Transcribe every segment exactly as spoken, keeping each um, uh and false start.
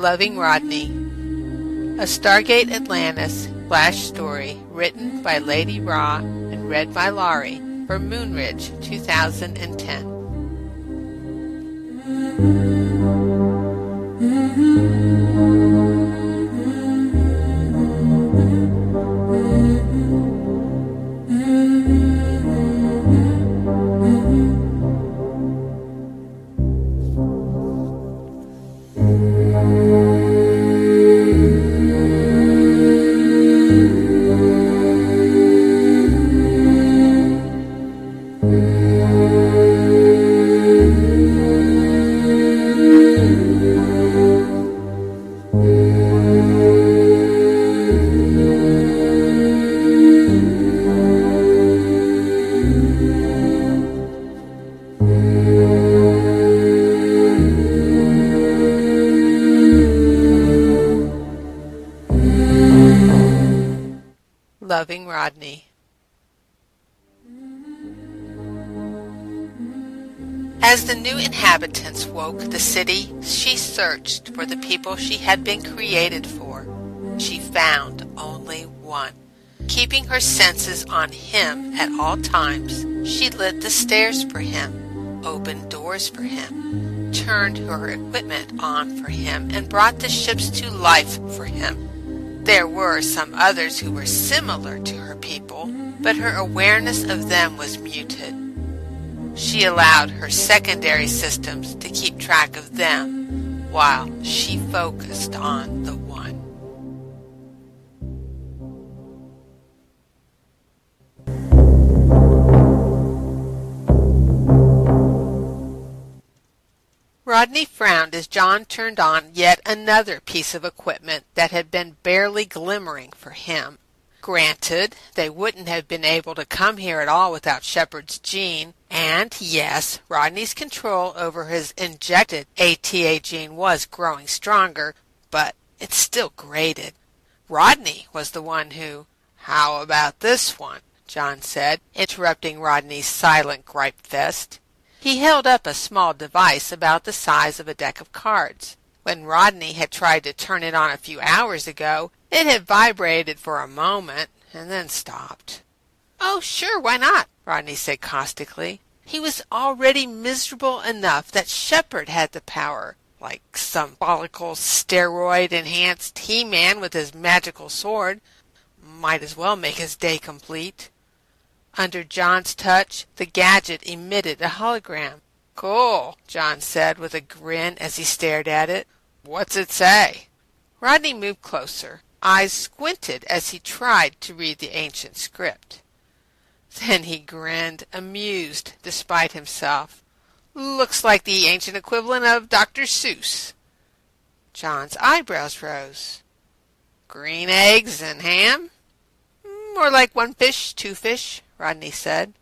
Loving Rodney. A Stargate Atlantis flash story written by Lady Ra and read by Laurie for Moonridge two thousand ten. Loving Rodney. As the new inhabitants woke the city, she searched for the people she had been created for. She found only one. Keeping her senses on him at all times, she lit the stairs for him, opened doors for him, turned her equipment on for him, and brought the ships to life for him. There were some others who were similar to her people, but her awareness of them was muted. She allowed her secondary systems to keep track of them while she focused on the one. Rodney frowned as John turned on yet another piece of equipment that had been barely glimmering for him. Granted, they wouldn't have been able to come here at all without Shepard's gene, and yes, Rodney's control over his injected A T A gene was growing stronger, but it still grated. Rodney was the one who, "How about this one?" John said, interrupting Rodney's silent gripe fest. He held up a small device about the size of a deck of cards. When Rodney had tried to turn it on a few hours ago, it had vibrated for a moment and then stopped. "Oh, sure, why not?" Rodney said caustically. He was already miserable enough that Shepard had the power, like some follicle steroid-enhanced He-Man with his magical sword. Might as well make his day complete. Under John's touch, the gadget emitted a hologram. "Cool," John said with a grin as he stared at it. "What's it say?" Rodney moved closer, eyes squinted as he tried to read the ancient script. Then he grinned, amused despite himself. "Looks like the ancient equivalent of Doctor Seuss." John's eyebrows rose. "Green eggs and ham?" "More like one fish, two fish," Rodney said.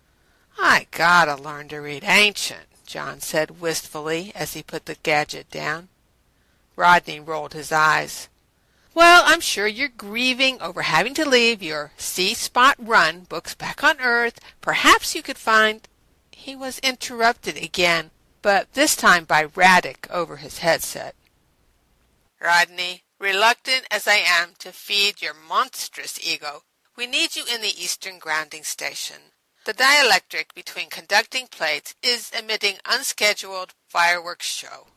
"I gotta learn to read ancient," John said wistfully as he put the gadget down. Rodney rolled his eyes. "Well, I'm sure you're grieving over having to leave your See-Spot Run books back on Earth. Perhaps you could find—" He was interrupted again, but this time by Radek over his headset. "Rodney, reluctant as I am to feed your monstrous ego, we need you in the Eastern Grounding Station. The dielectric between conducting plates is emitting unscheduled fireworks show."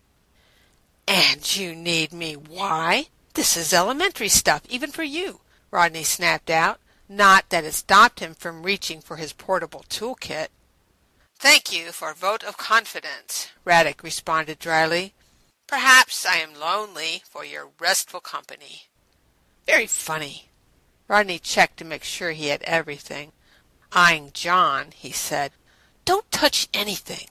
"And you need me why? This is elementary stuff, even for you," Rodney snapped out, not that it stopped him from reaching for his portable toolkit. "Thank you for a vote of confidence," Radek responded dryly. "Perhaps I am lonely for your restful company." "Very funny." Rodney checked to make sure he had everything. Eyeing John, he said, "Don't touch anything."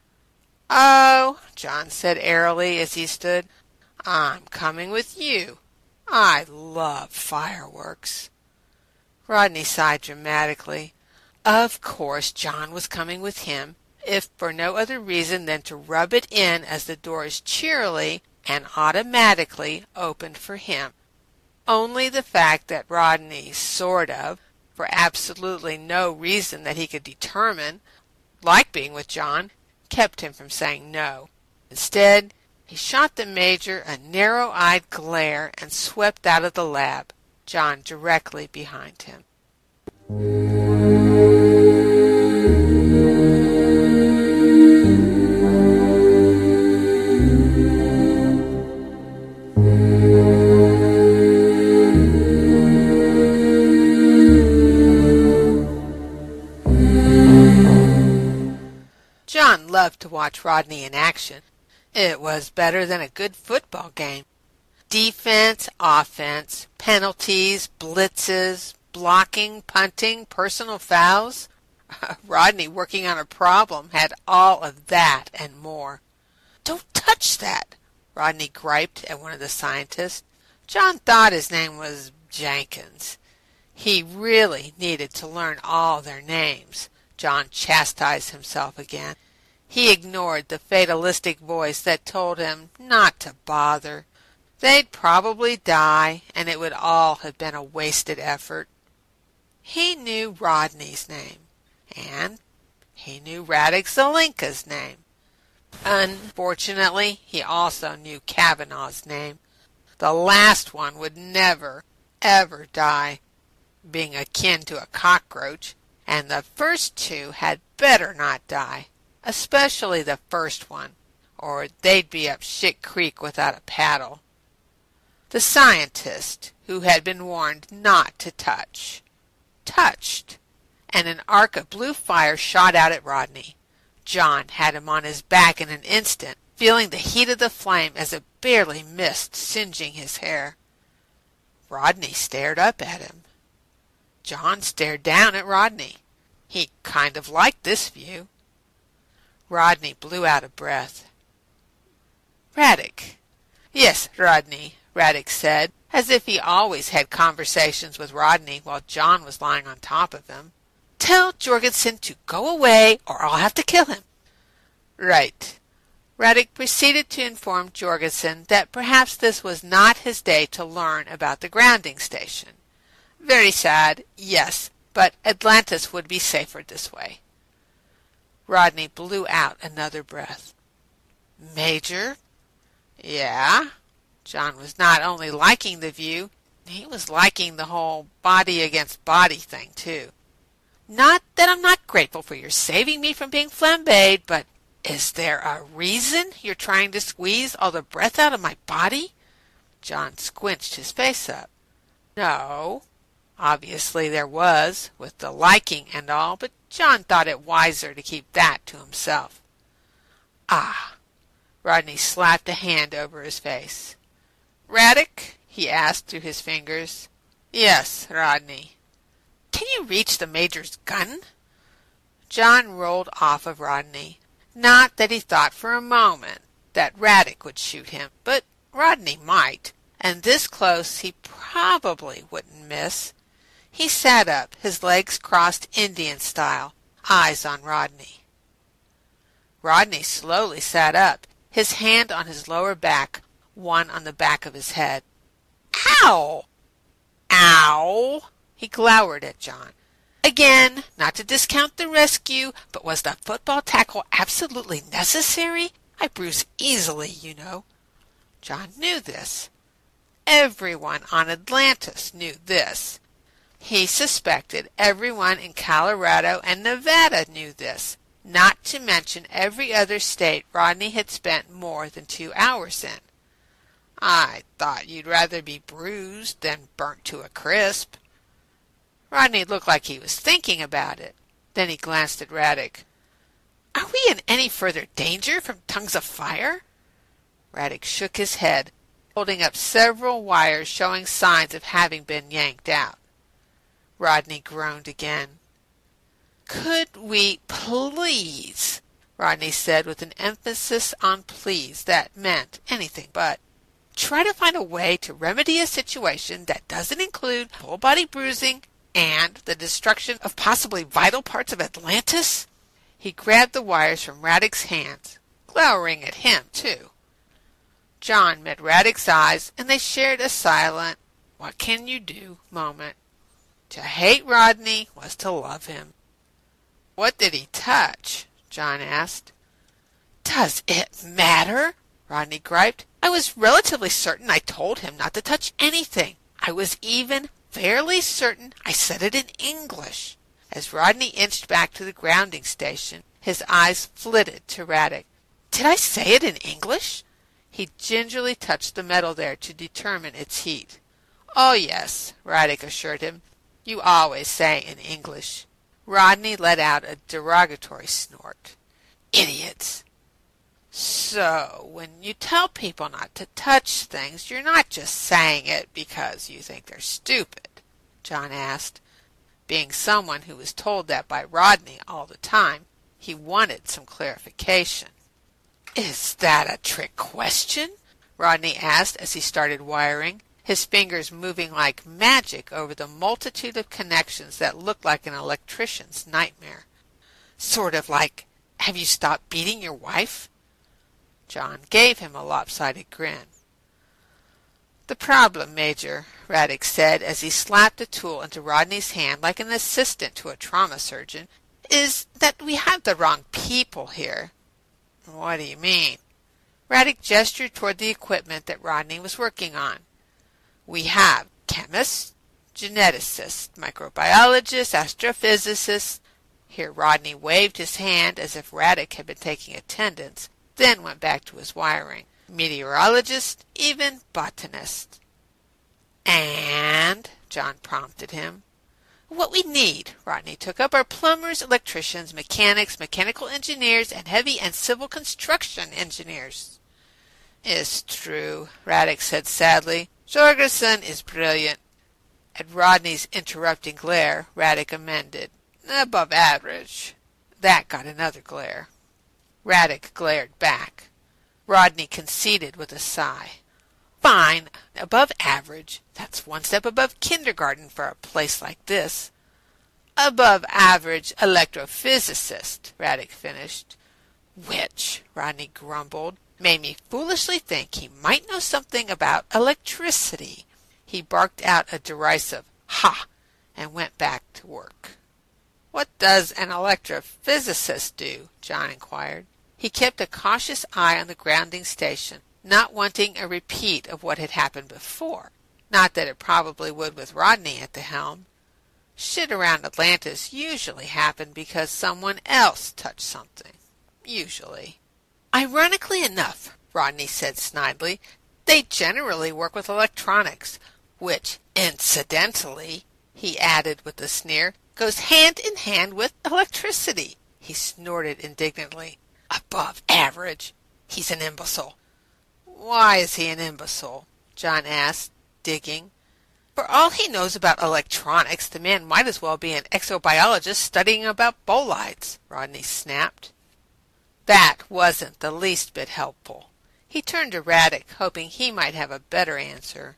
"Oh," John said airily as he stood, "I'm coming with you. I love fireworks." Rodney sighed dramatically. Of course John was coming with him, if for no other reason than to rub it in as the doors cheerily and automatically opened for him. Only the fact that Rodney sort of, for absolutely no reason that he could determine, liked being with John, kept him from saying no. Instead, He shot the major a narrow-eyed glare and swept out of the lab, John directly behind him. John loved to watch Rodney in action. It was better than a good football game. Defense, offense, penalties, blitzes, blocking, punting, personal fouls. Rodney, working on a problem, had all of that and more. "Don't touch that," Rodney griped at one of the scientists. John thought his name was Jenkins. He really needed to learn all their names. John chastised himself again. He ignored the fatalistic voice that told him not to bother. They'd probably die, and it would all have been a wasted effort. He knew Rodney's name, and he knew Radek Zelenka's name. Unfortunately, he also knew Kavanaugh's name. The last one would never, ever die, being akin to a cockroach, and the first two had better not die, especially the first one, or they'd be up shit creek without a paddle. The scientist, who had been warned not to touch, touched, and an arc of blue fire shot out at Rodney. John had him on his back in an instant, feeling the heat of the flame as it barely missed singeing his hair. Rodney stared up at him. John stared down at Rodney. He kind of liked this view. Rodney blew out a breath. "Radek." "Yes, Rodney," Radek said, as if he always had conversations with Rodney while John was lying on top of him. "Tell Jorgensen to go away or I'll have to kill him." "Right." Radek proceeded to inform Jorgensen that perhaps this was not his day to learn about the grounding station. "Very sad, yes, but Atlantis would be safer this way." Rodney blew out another breath. "Major?" "Yeah?" John was not only liking the view, he was liking the whole body against body thing, too. "Not that I'm not grateful for your saving me from being flambéed, but is there a reason you're trying to squeeze all the breath out of my body?" John squinched his face up. No, obviously there was, with the liking and all, but John thought it wiser to keep that to himself. "Ah!" Rodney slapped a hand over his face. "Radek?" he asked through his fingers. "Yes, Rodney." "Can you reach the major's gun?" John rolled off of Rodney. Not that he thought for a moment that Radek would shoot him, but Rodney might, and this close he probably wouldn't miss. He sat up, his legs crossed Indian style, eyes on Rodney. Rodney slowly sat up, his hand on his lower back, one on the back of his head. "Ow!" "Ow!" He glowered at John. Again, not to discount the rescue, but was the football tackle absolutely necessary? I bruise easily, you know. John knew this. Everyone on Atlantis knew this. He suspected everyone in Colorado and Nevada knew this, not to mention every other state Rodney had spent more than two hours in. "I thought you'd rather be bruised than burnt to a crisp." Rodney looked like he was thinking about it. Then he glanced at Radek. "Are we in any further danger from tongues of fire?" Radek shook his head, holding up several wires showing signs of having been yanked out. Rodney groaned again. "Could we please," Rodney said with an emphasis on please that meant anything but, "try to find a way to remedy a situation that doesn't include full-body bruising and the destruction of possibly vital parts of Atlantis?" He grabbed the wires from Radek's hands, glowering at him, too. John met Radek's eyes, and they shared a silent, what can you do moment. To hate Rodney was to love him. "What did he touch?" John asked. "Does it matter?" Rodney griped. I was relatively certain I told him not to touch anything. I was even fairly certain I said it in English. As Rodney inched back to the grounding station, his eyes flitted to Radek. Did I say it in English? He gingerly touched the metal there to determine its heat. Oh, yes, Radek assured him. You always say in English. Rodney let out a derogatory snort. Idiots! So, when you tell people not to touch things, you're not just saying it because you think they're stupid, John asked. Being someone who was told that by Rodney all the time, he wanted some clarification. Is that a trick question? Rodney asked as he started wiring, his fingers moving like magic over the multitude of connections that looked like an electrician's nightmare. Sort of like, have you stopped beating your wife? John gave him a lopsided grin. The problem, Major, Radek said as he slapped a tool into Rodney's hand like an assistant to a trauma surgeon, is that we have the wrong people here. What do you mean? Radek gestured toward the equipment that Rodney was working on. We have chemists, geneticists, microbiologists, astrophysicists. Here Rodney waved his hand as if Radek had been taking attendance, then went back to his wiring. Meteorologist, even botanist. And, John prompted him. What we need, Rodney took up, are plumbers, electricians, mechanics, mechanical engineers, and heavy and civil construction engineers. It's true, Radek said sadly. Jorgensen is brilliant. At Rodney's interrupting glare, Radek amended. Above average. That got another glare. Radek glared back. Rodney conceded with a sigh. Fine, above average. That's one step above kindergarten for a place like this. Above average electrophysicist, Radek finished. Which, Rodney grumbled, made me foolishly think he might know something about electricity. He barked out a derisive ha and went back to work. What does an electrophysicist do? John inquired. He kept a cautious eye on the grounding station, not wanting a repeat of what had happened before. Not that it probably would with Rodney at the helm. Shit around Atlantis usually happened because someone else touched something. Usually. Ironically enough, Rodney said snidely, they generally work with electronics, which, incidentally, he added with a sneer, goes hand in hand with electricity. He snorted indignantly. Above average. He's an imbecile. Why is he an imbecile? John asked, digging. For all he knows about electronics, the man might as well be an exobiologist studying about bolides, Rodney snapped. That wasn't the least bit helpful. He turned to Radek, hoping he might have a better answer.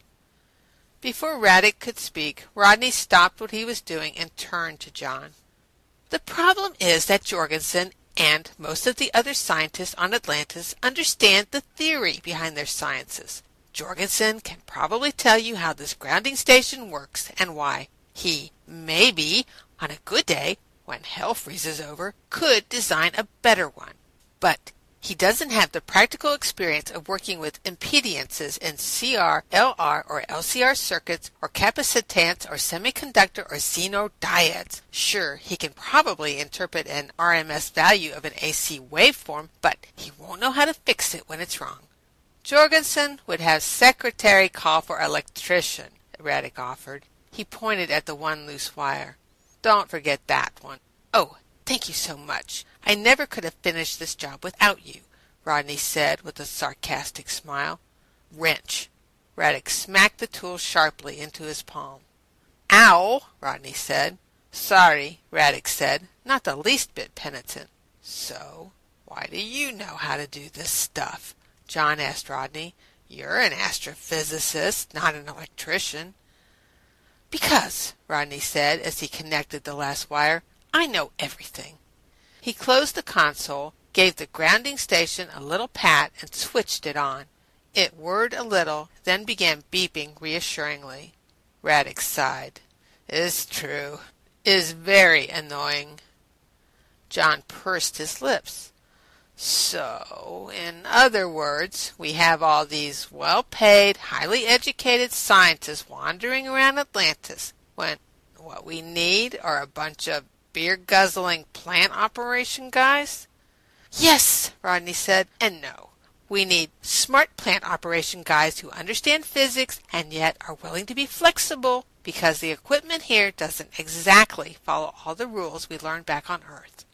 Before Radek could speak, Rodney stopped what he was doing and turned to John. The problem is that Jorgensen and most of the other scientists on Atlantis understand the theory behind their sciences. Jorgensen can probably tell you how this grounding station works and why. He, maybe, on a good day, when hell freezes over, could design a better one. But he doesn't have the practical experience of working with impedances in C R, L R, or L C R circuits, or capacitance, or semiconductor, or xenodiodes. Sure, he can probably interpret an R M S value of an A C waveform, but he won't know how to fix it when it's wrong. Jorgensen would have secretary call for electrician, Radek offered. He pointed at the one loose wire. Don't forget that one. Oh, thank you so much. I never could have finished this job without you, Rodney said with a sarcastic smile. Wrench. Radek smacked the tool sharply into his palm. Ow, Rodney said. Sorry, Radek said, not the least bit penitent. So, why do you know how to do this stuff? John asked Rodney. You're an astrophysicist, not an electrician. Because, Rodney said as he connected the last wire, I know everything. He closed the console, gave the grounding station a little pat, and switched it on. It whirred a little, then began beeping reassuringly. Radek sighed. It's true. It is very annoying. John pursed his lips. So, in other words, we have all these well-paid, highly educated scientists wandering around Atlantis when what we need are a bunch of beer-guzzling plant operation guys? Yes, Rodney said, and no. We need smart plant operation guys who understand physics and yet are willing to be flexible because the equipment here doesn't exactly follow all the rules we learned back on Earth.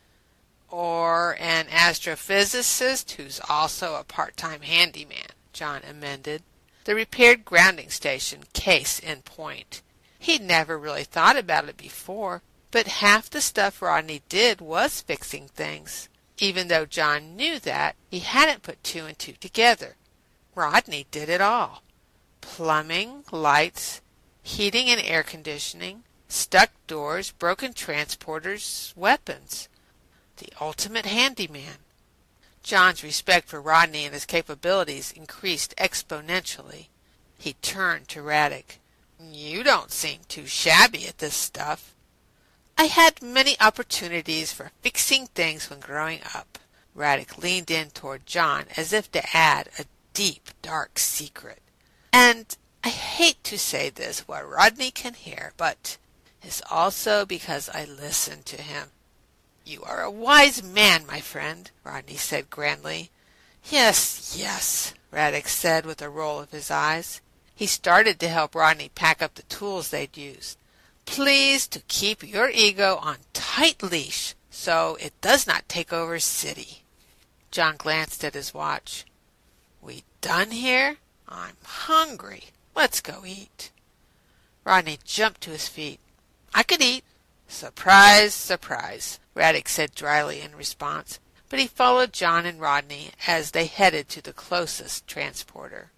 Or an astrophysicist who's also a part-time handyman, John amended. The repaired grounding station, case in point. He'd never really thought about it before, but half the stuff Rodney did was fixing things. Even though John knew that, he hadn't put two and two together. Rodney did it all. Plumbing, lights, heating and air conditioning, stuck doors, broken transporters, weapons. The ultimate handyman. John's respect for Rodney and his capabilities increased exponentially. He turned to Radek. You don't seem too shabby at this stuff. I had many opportunities for fixing things when growing up. Radek leaned in toward John as if to add a deep, dark secret. And I hate to say this where Rodney can hear, but it's also because I listened to him. You are a wise man, my friend, Rodney said grandly. Yes, yes, Radek said with a roll of his eyes. He started to help Rodney pack up the tools they'd used. Please to keep your ego on tight leash so it does not take over city. John glanced at his watch. We done here? I'm hungry. Let's go eat. Rodney jumped to his feet. I could eat. Surprise, surprise, Radek said dryly in response, but he followed John and Rodney as they headed to the closest transporter.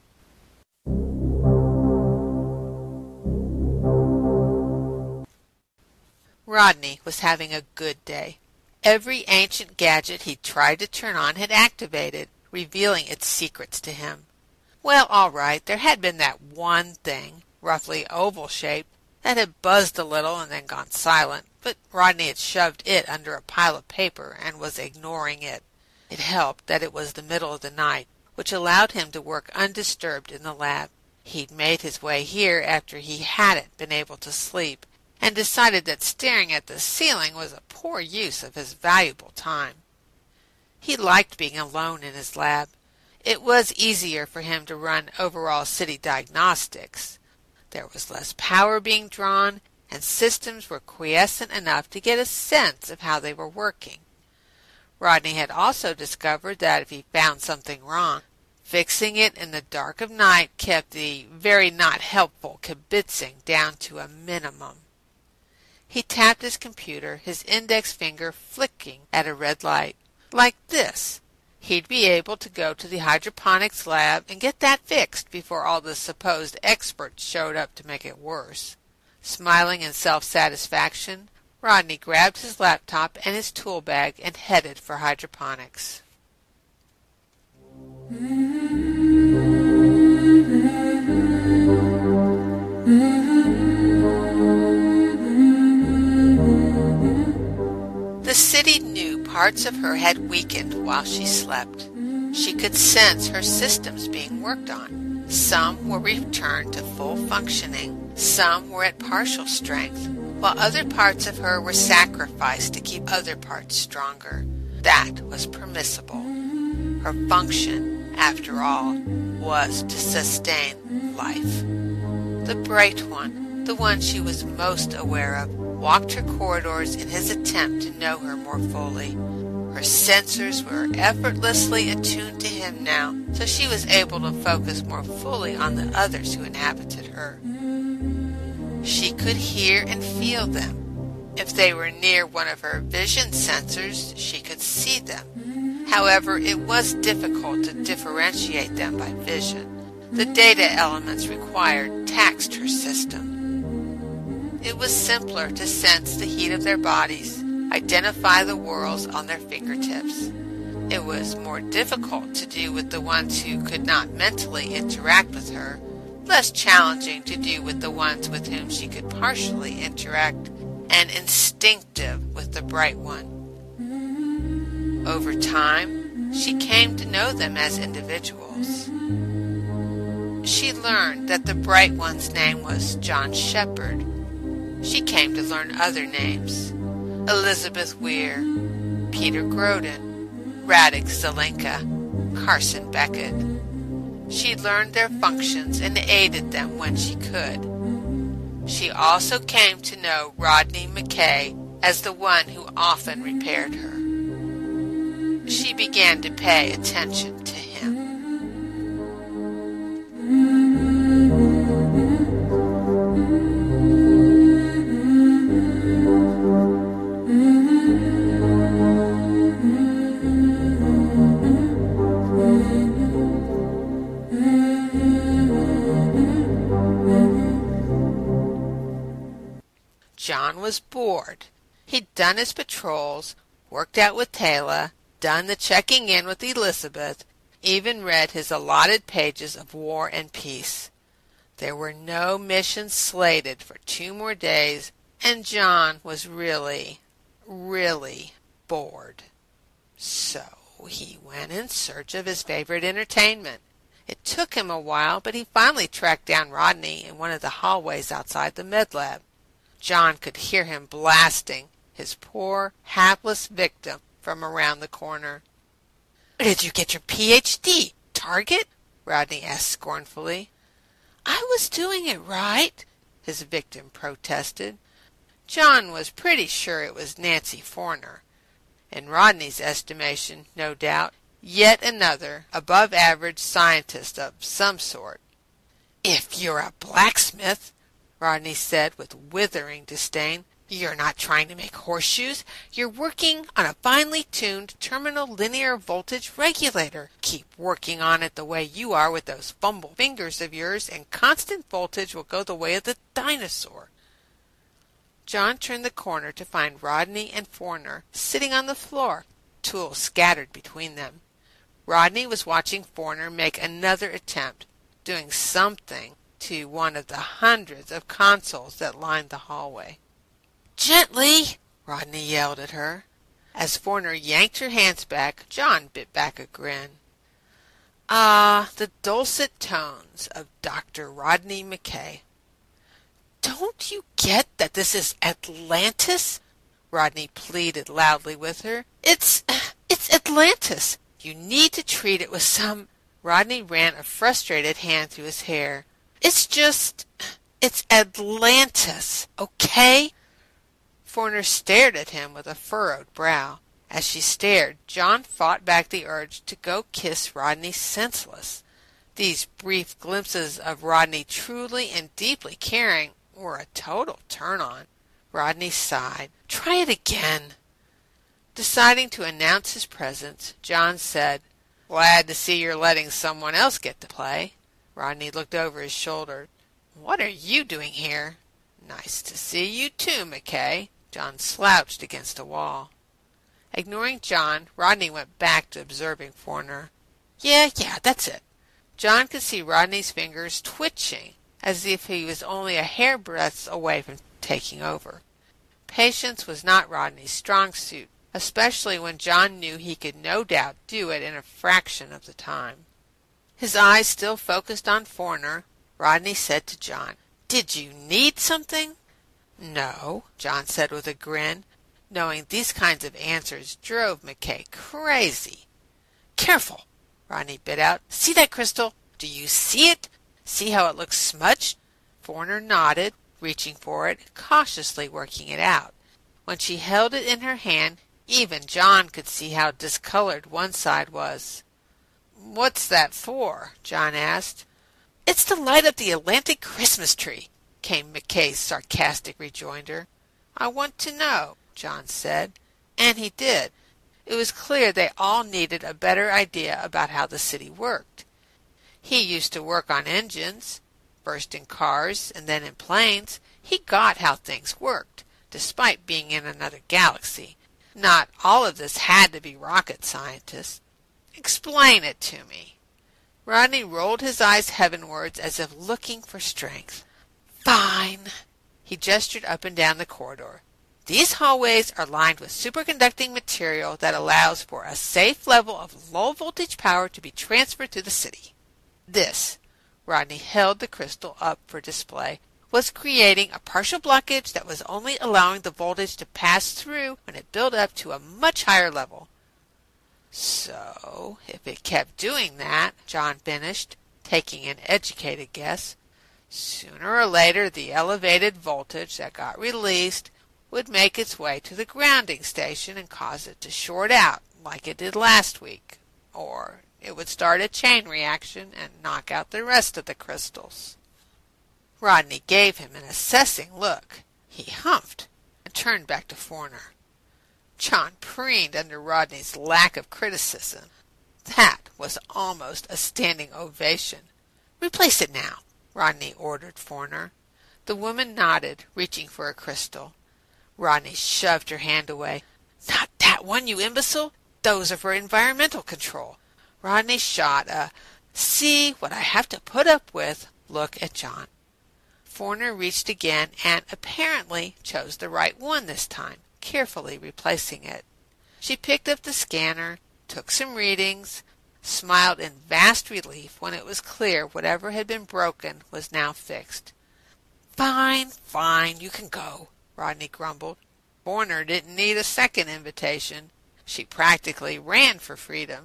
Rodney was having a good day. Every ancient gadget he'd tried to turn on had activated, revealing its secrets to him. Well, all right, there had been that one thing, roughly oval-shaped, that had buzzed a little and then gone silent, but Rodney had shoved it under a pile of paper and was ignoring it. It helped that it was the middle of the night, which allowed him to work undisturbed in the lab. He'd made his way here after he hadn't been able to sleep, and decided that staring at the ceiling was a poor use of his valuable time. He liked being alone in his lab. It was easier for him to run overall city diagnostics. There was less power being drawn, and systems were quiescent enough to get a sense of how they were working. Rodney had also discovered that if he found something wrong, fixing it in the dark of night kept the very not helpful kibitzing down to a minimum. He tapped his computer, his index finger flicking at a red light. Like this. He'd be able to go to the hydroponics lab and get that fixed before all the supposed experts showed up to make it worse. Smiling in self-satisfaction, Rodney grabbed his laptop and his tool bag and headed for hydroponics. The city knew parts of her had weakened while she slept. She could sense her systems being worked on. Some were returned to full functioning, some were at partial strength, while other parts of her were sacrificed to keep other parts stronger. That was permissible. Her function, after all, was to sustain life. The bright one, the one she was most aware of, walked her corridors in his attempt to know her more fully. Her sensors were effortlessly attuned to him now, so she was able to focus more fully on the others who inhabited her. She could hear and feel them. If they were near one of her vision sensors, she could see them. However, it was difficult to differentiate them by vision. The data elements required taxed her system. It was simpler to sense the heat of their bodies, identify the worlds on their fingertips. It was more difficult to do with the ones who could not mentally interact with her, less challenging to do with the ones with whom she could partially interact, and instinctive with the bright one. Over time, she came to know them as individuals. She learned that the bright one's name was John Shepherd. She came to learn other names: Elizabeth Weir, Peter Groden, Radek Zelenka, Carson Beckett. She learned their functions and aided them when she could. She also came to know Rodney McKay as the one who often repaired her. She began to pay attention to him. John was bored. He'd done his patrols, worked out with Taylor, done the checking in with Elizabeth, even read his allotted pages of War and Peace. There were no missions slated for two more days, and John was really, really bored. So he went in search of his favorite entertainment. It took him a while, but he finally tracked down Rodney in one of the hallways outside the med lab. John could hear him blasting his poor, hapless victim from around the corner. "Where did you get your P H D, Target?" Rodney asked scornfully. "I was doing it right," his victim protested. John was pretty sure it was Nancy Forner. In Rodney's estimation, no doubt, yet another above-average scientist of some sort. "If you're a blacksmith," Rodney said with withering disdain, "you're not trying to make horseshoes. You're working on a finely tuned terminal linear voltage regulator. Keep working on it the way you are with those fumble fingers of yours, and constant voltage will go the way of the dinosaur." John turned the corner to find Rodney and Forner sitting on the floor, tools scattered between them. Rodney was watching Forner make another attempt, doing something to one of the hundreds of consoles that lined the hallway. "Gently!" Rodney yelled at her. As Forner yanked her hands back, John bit back a grin. Ah, the dulcet tones of Doctor Rodney McKay. "Don't you get that this is Atlantis?" Rodney pleaded loudly with her. It's, it's Atlantis. You need to treat it with some... Rodney ran a frustrated hand through his hair. "It's just... it's Atlantis, okay?" Forner stared at him with a furrowed brow. As she stared, John fought back the urge to go kiss Rodney senseless. These brief glimpses of Rodney truly and deeply caring were a total turn-on. Rodney sighed. "Try it again." Deciding to announce his presence, John said, "Glad to see you're letting someone else get to play." Rodney looked over his shoulder. "What are you doing here?" "Nice to see you too, McKay." John slouched against a wall. Ignoring John, Rodney went back to observing Forner. Yeah, yeah, that's it. John could see Rodney's fingers twitching, as if he was only a hairbreadth away from taking over. Patience was not Rodney's strong suit, especially when John knew he could no doubt do it in a fraction of the time. His eyes still focused on Forner, Rodney said to John, "Did you need something?" "No," John said with a grin, knowing these kinds of answers drove McKay crazy. "Careful," Rodney bit out. "See that crystal? Do you see it? See how it looks smudged?" Forner nodded, reaching for it, cautiously working it out. When she held it in her hand, even John could see how discolored one side was. "What's that for?" John asked. "It's to light up the Atlantic Christmas tree," came McKay's sarcastic rejoinder. "I want to know," John said. And he did. It was clear they all needed a better idea about how the city worked. He used to work on engines, first in cars and then in planes. He got how things worked, despite being in another galaxy. Not all of this had to be rocket scientists. "Explain it to me." Rodney rolled his eyes heavenwards as if looking for strength. "Fine." He gestured up and down the corridor. These hallways are lined with superconducting material that allows for a safe level of low-voltage power to be transferred to the city. This, Rodney held the crystal up for display, was creating a partial blockage that was only allowing the voltage to pass through when it built up to a much higher level. So, if it kept doing that, John finished, taking an educated guess, sooner or later the elevated voltage that got released would make its way to the grounding station and cause it to short out like it did last week, or it would start a chain reaction and knock out the rest of the crystals. Rodney gave him an assessing look. He humphed and turned back to Forner. John preened under Rodney's lack of criticism. That was almost a standing ovation. "Replace it now," Rodney ordered Forner. The woman nodded, reaching for a crystal. Rodney shoved her hand away. "Not that one, you imbecile! Those are for environmental control." Rodney shot a "see what I have to put up with" look at John. Forner reached again and apparently chose the right one this time, carefully replacing it. She picked up the scanner, took some readings, smiled in vast relief when it was clear whatever had been broken was now fixed. "Fine, fine, you can go," Rodney grumbled. Forner didn't need a second invitation. She practically ran for freedom.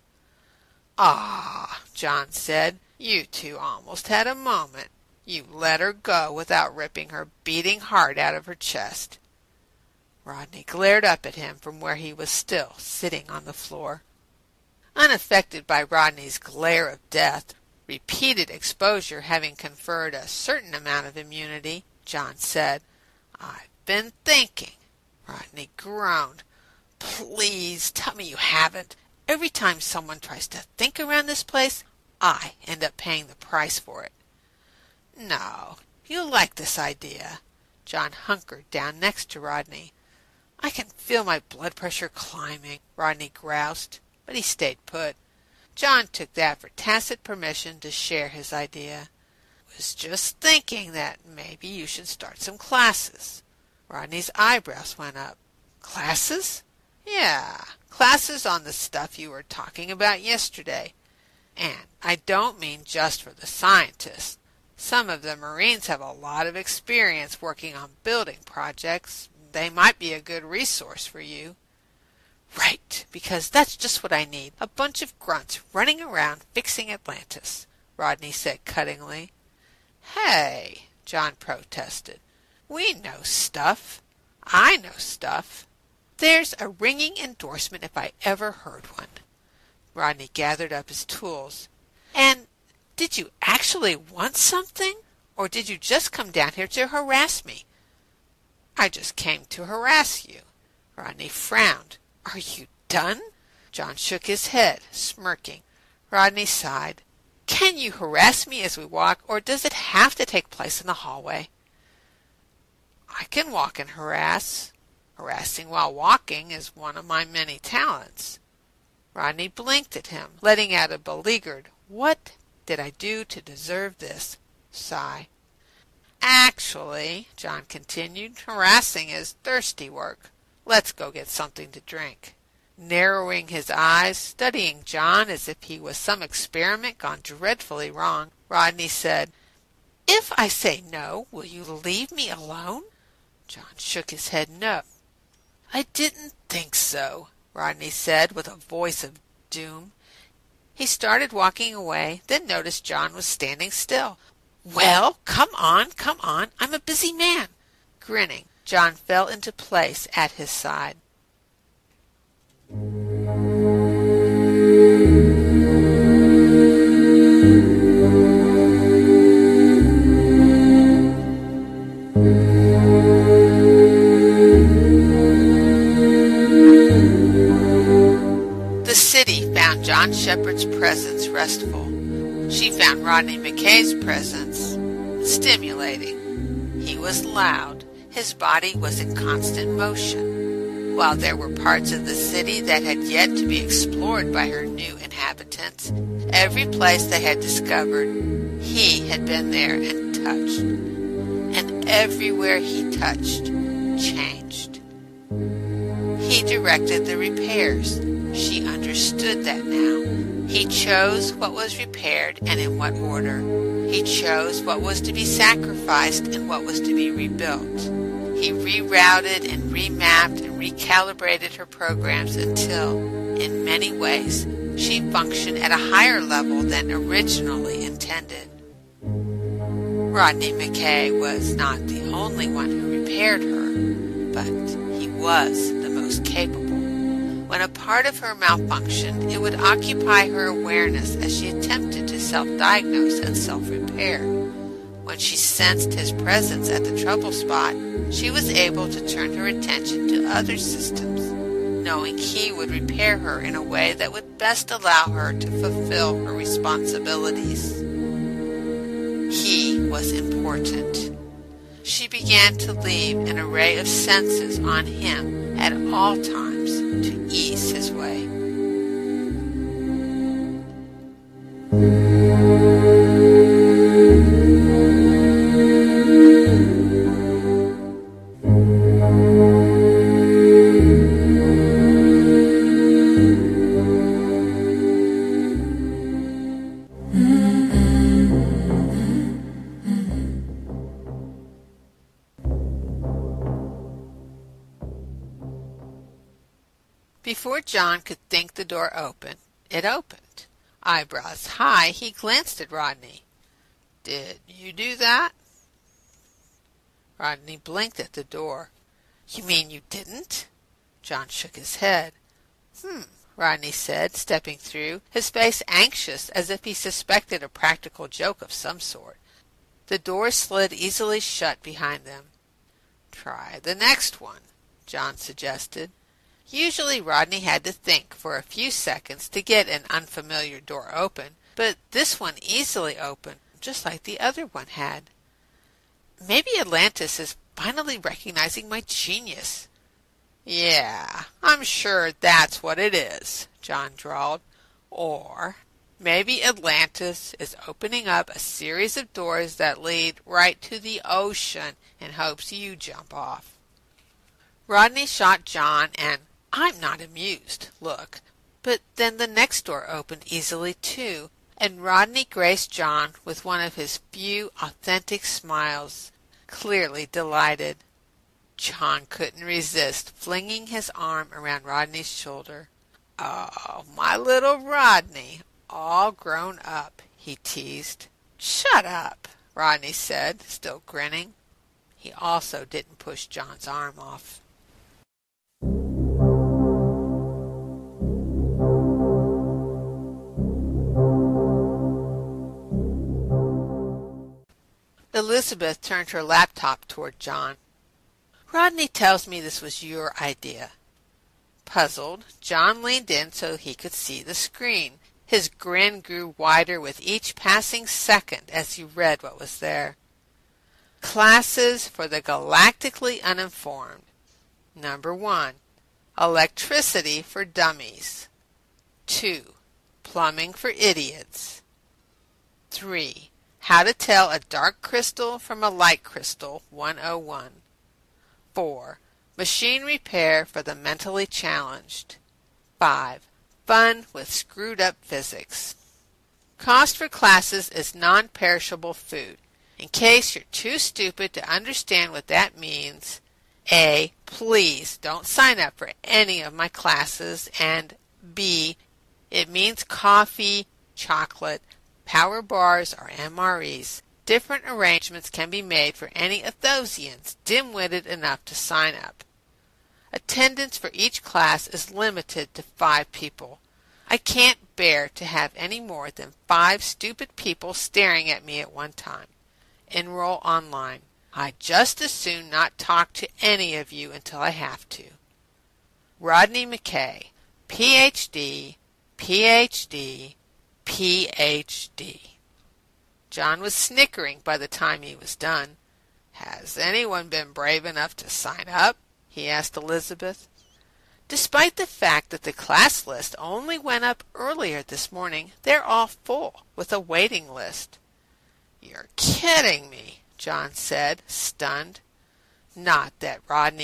"Ah," John said, "you two almost had a moment. You let her go without ripping her beating heart out of her chest." Rodney glared up at him from where he was still sitting on the floor. Unaffected by Rodney's glare of death, repeated exposure having conferred a certain amount of immunity, John said, "I've been thinking." Rodney groaned. "Please tell me you haven't. Every time someone tries to think around this place, I end up paying the price for it." "No, you'll like this idea." John hunkered down next to Rodney. "I can feel my blood pressure climbing," Rodney groused, but he stayed put. John took that for tacit permission to share his idea. "Was just thinking that maybe you should start some classes." Rodney's eyebrows went up. "Classes?" "Yeah, classes on the stuff you were talking about yesterday. And I don't mean just for the scientists. Some of the Marines have a lot of experience working on building projects. They might be a good resource for you." "Right, because that's just what I need, a bunch of grunts running around fixing Atlantis," Rodney said cuttingly. "Hey," John protested, "we know stuff. I know stuff. There's a ringing endorsement if I ever heard one." Rodney gathered up his tools. "And did you actually want something, or did you just come down here to harass me?" "I just came to harass you." Rodney frowned. "Are you done?" John shook his head, smirking. Rodney sighed. "Can you harass me as we walk, or does it have to take place in the hallway?" "I can walk and harass. Harassing while walking is one of my many talents." Rodney blinked at him, letting out a beleaguered, "What did I do to deserve this?" sigh. "Actually," John continued, "harassing is thirsty work. Let's go get something to drink." Narrowing his eyes, studying John as if he was some experiment gone dreadfully wrong, Rodney said, "If I say no, will you leave me alone?" John shook his head no. "I didn't think so," Rodney said with a voice of doom. He started walking away, then noticed John was standing still. "Well, come on, come on, I'm a busy man." Grinning, John fell into place at his side. The city found John Shepherd's presence restful. She found Rodney McKay's presence stimulating. He was loud. His body was in constant motion. While there were parts of the city that had yet to be explored by her new inhabitants, every place they had discovered, he had been there and touched. And everywhere he touched, changed. he directed the repairs. She understood that now. He chose what was repaired and in what order. He chose what was to be sacrificed and what was to be rebuilt. He rerouted and remapped and recalibrated her programs until, in many ways, she functioned at a higher level than originally intended. Rodney McKay was not the only one who repaired her, but he was the most capable. When a part of her malfunctioned, it would occupy her awareness as she attempted to self-diagnose and self-repair. When she sensed his presence at the trouble spot, she was able to turn her attention to other systems, knowing he would repair her in a way that would best allow her to fulfill her responsibilities. He was important. She began to leave an array of senses on him at all times to ease his way. Before John could think the door open, it opened. Eyebrows high, he glanced at Rodney. "Did you do that?" Rodney blinked at the door. "You mean you didn't?" John shook his head. Hmm, Rodney said, stepping through, his face anxious as if he suspected a practical joke of some sort. The door slid easily shut behind them. "Try the next one," John suggested. Usually Rodney had to think for a few seconds to get an unfamiliar door open, but this one easily opened, just like the other one had. "Maybe Atlantis is finally recognizing my genius." "Yeah, I'm sure that's what it is," John drawled. "Or maybe Atlantis is opening up a series of doors that lead right to the ocean in hopes you jump off." Rodney shot John and "I'm not amused" look, but then the next door opened easily too, and Rodney graced John with one of his few authentic smiles, clearly delighted. John couldn't resist flinging his arm around Rodney's shoulder. "Oh, my little Rodney, all grown up," he teased. "Shut up," Rodney said, still grinning. He also didn't push John's arm off. Elizabeth turned her laptop toward John. "Rodney tells me this was your idea." Puzzled, John leaned in so he could see the screen. His grin grew wider with each passing second as he read what was there. Classes for the galactically uninformed. Number one, electricity for dummies. Two, plumbing for idiots. Three, how to tell a dark crystal from a light crystal, one oh one. Four, machine repair for the mentally challenged. Five, fun with screwed-up physics. Cost for classes is non-perishable food. In case you're too stupid to understand what that means, A, please don't sign up for any of my classes, and B, it means coffee, chocolate, power bars, or M R Es. Different arrangements can be made for any Athosians dim-witted enough to sign up. Attendance for each class is limited to five people. I can't bear to have any more than five stupid people staring at me at one time. Enroll online. I'd just as soon not talk to any of you until I have to. Rodney McKay, P H D, P H D, P H D. John was snickering by the time he was done. "Has anyone been brave enough to sign up?" he asked Elizabeth. Despite the fact that the class list only went up earlier this morning, they're all full, with a waiting list. "You're kidding me," John said, stunned. Not that Rodney couldn't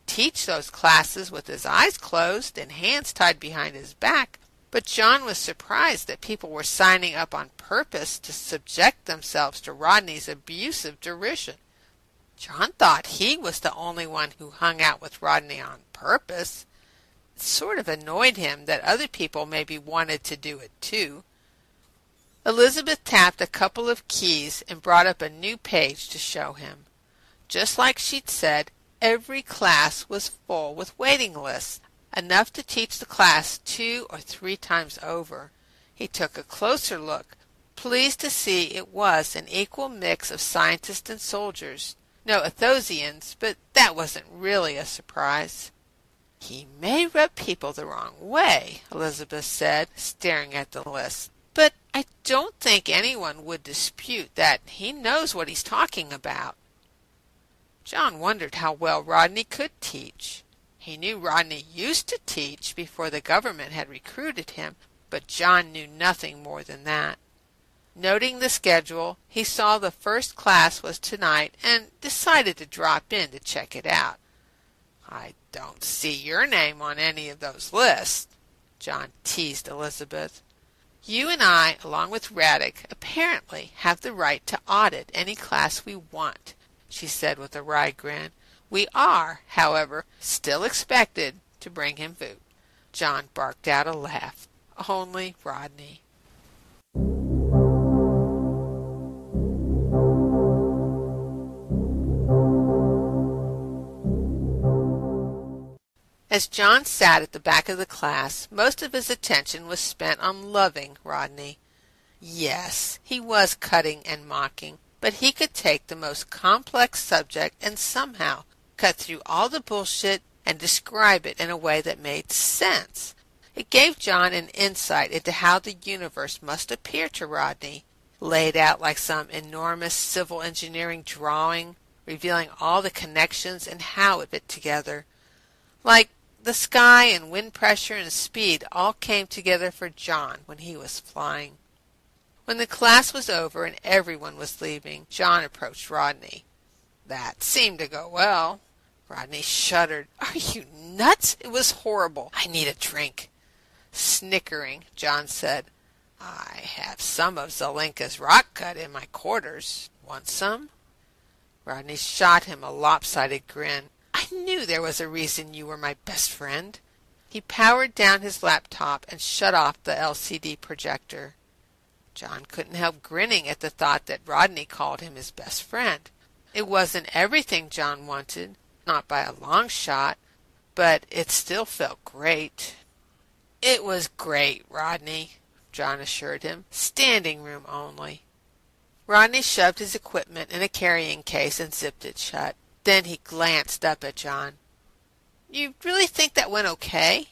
teach those classes with his eyes closed and hands tied behind his back, but John was surprised that people were signing up on purpose to subject themselves to Rodney's abusive derision. John thought he was the only one who hung out with Rodney on purpose. It sort of annoyed him that other people maybe wanted to do it too. Elizabeth tapped a couple of keys and brought up a new page to show him. Just like she'd said, every class was full with waiting lists, enough to teach the class two or three times over. He took a closer look, pleased to see it was an equal mix of scientists and soldiers. No Athosians, but that wasn't really a surprise. "He may rub people the wrong way," Elizabeth said, staring at the list. "But I don't think anyone would dispute that he knows what he's talking about." John wondered how well Rodney could teach. He knew Rodney used to teach before the government had recruited him, but John knew nothing more than that. Noting the schedule, he saw the first class was tonight and decided to drop in to check it out. "I don't see your name on any of those lists," John teased Elizabeth. "You and I, along with Raddick, apparently have the right to audit any class we want," she said with a wry grin. "We are, however, still expected to bring him food." John barked out a laugh. Only Rodney. As John sat at the back of the class, most of his attention was spent on loving Rodney. Yes, he was cutting and mocking, but he could take the most complex subject and somehow cut through all the bullshit and describe it in a way that made sense. It gave John an insight into how the universe must appear to Rodney, laid out like some enormous civil engineering drawing, revealing all the connections and how it fit together. Like the sky and wind pressure and speed all came together for John when he was flying. When the class was over and everyone was leaving, John approached Rodney. That seemed to go well. Rodney shuddered. "Are you nuts? It was horrible. I need a drink." Snickering, John said, "I have some of Zelenka's rock cut in my quarters. Want some?" Rodney shot him a lopsided grin. "I knew there was a reason you were my best friend." He powered down his laptop and shut off the L C D projector. John couldn't help grinning at the thought that Rodney called him his best friend. It wasn't everything John wanted, not by a long shot, but it still felt great. "It was great, Rodney," John assured him. "Standing room only." Rodney shoved his equipment in a carrying case and zipped it shut. Then he glanced up at John. "You really think that went okay?"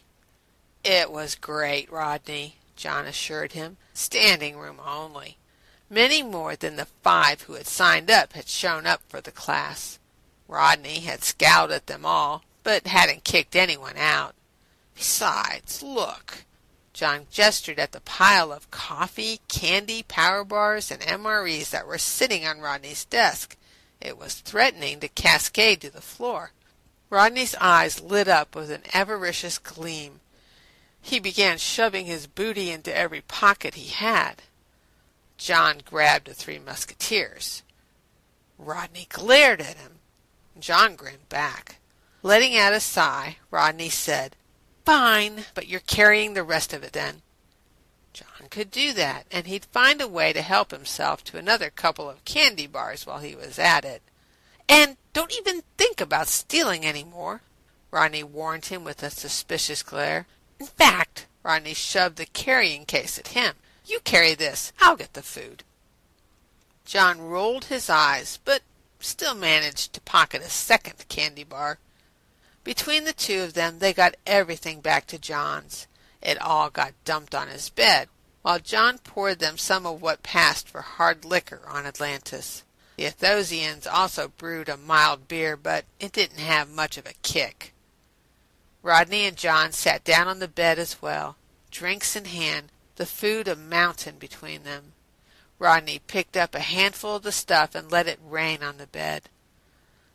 "It was great, Rodney," John assured him. "Standing room only." Many more than the five who had signed up had shown up for the class. Rodney had scowled at them all, but hadn't kicked anyone out. "Besides, look." John gestured at the pile of coffee, candy, power bars, and M R Es that were sitting on Rodney's desk. It was threatening to cascade to the floor. Rodney's eyes lit up with an avaricious gleam. He began shoving his booty into every pocket he had. John grabbed the Three Musketeers. Rodney glared at him. John grinned back. Letting out a sigh, Rodney said, "Fine, but you're carrying the rest of it then." John could do that, and he'd find a way to help himself to another couple of candy bars while he was at it. "And don't even think about stealing any more," Rodney warned him with a suspicious glare. "In fact," Rodney shoved the carrying case at him, "you carry this. I'll get the food." John rolled his eyes, but still managed to pocket a second candy bar. Between the two of them, they got everything back to John's. It all got dumped on his bed, while John poured them some of what passed for hard liquor on Atlantis. The Athosians also brewed a mild beer, but it didn't have much of a kick. Rodney and John sat down on the bed as well, drinks in hand, the food a mountain between them. Rodney picked up a handful of the stuff and let it rain on the bed.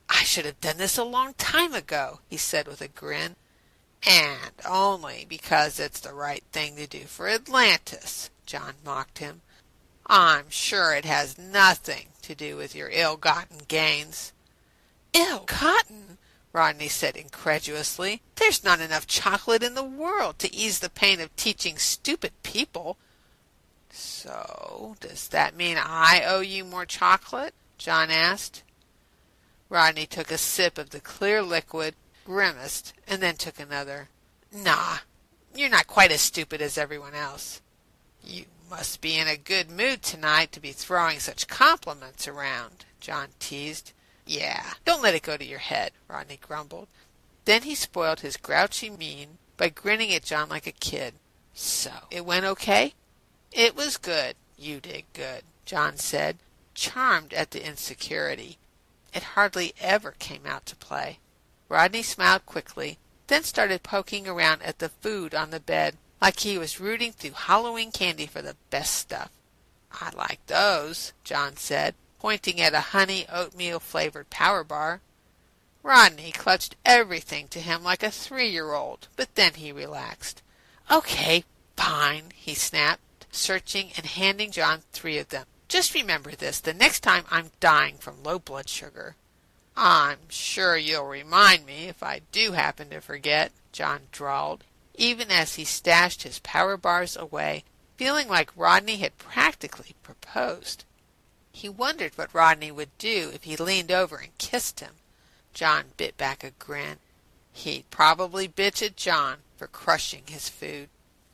"I should have done this a long time ago," he said with a grin. "And only because it's the right thing to do for Atlantis," John mocked him. "I'm sure it has nothing to do with your ill-gotten gains." "Ill-gotten?" Rodney said incredulously. "There's not enough chocolate in the world to ease the pain of teaching stupid people." "So, does that mean I owe you more chocolate?" John asked. Rodney took a sip of the clear liquid, grimaced, and then took another. "Nah, you're not quite as stupid as everyone else." "You must be in a good mood tonight to be throwing such compliments around," John teased. "Yeah, don't let it go to your head," Rodney grumbled. Then he spoiled his grouchy mien by grinning at John like a kid. "So, it went okay?" "It was good. You did good," John said, charmed at the insecurity. It hardly ever came out to play. Rodney smiled quickly, then started poking around at the food on the bed like he was rooting through Halloween candy for the best stuff. "I like those," John said, pointing at a honey oatmeal-flavored power bar. Rodney clutched everything to him like a three-year-old, but then he relaxed. "Okay, fine," he snapped, searching and handing John three of them. "Just remember this the next time I'm dying from low blood sugar." "I'm sure you'll remind me if I do happen to forget," John drawled, even as he stashed his power bars away, feeling like Rodney had practically proposed. He wondered what Rodney would do if he leaned over and kissed him. John bit back a grin. He'd probably bitch at John for crushing his food.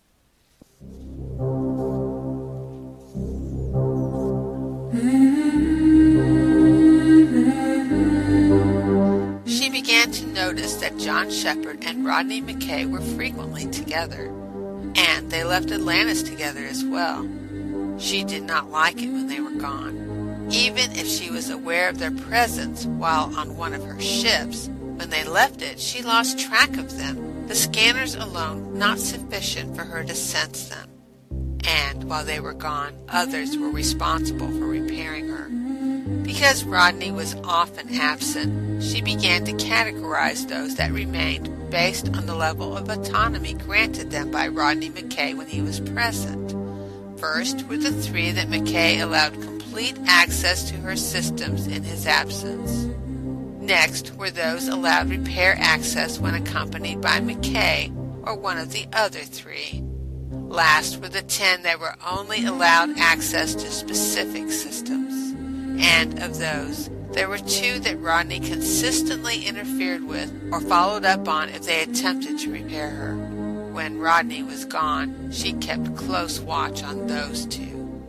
She began to notice that John Shepherd and Rodney McKay were frequently together, and they left Atlantis together as well. She did not like it when they were gone. Even if she was aware of their presence while on one of her ships, when they left it, she lost track of them, the scanners alone not sufficient for her to sense them. And while they were gone, others were responsible for repairing her. Because Rodney was often absent, she began to categorize those that remained based on the level of autonomy granted them by Rodney McKay when he was present. First were the three that McKay allowed complete access to her systems in his absence. Next were those allowed repair access when accompanied by McKay or one of the other three. Last were the ten that were only allowed access to specific systems. And of those, there were two that Rodney consistently interfered with or followed up on if they attempted to repair her. When Rodney was gone, she kept close watch on those two.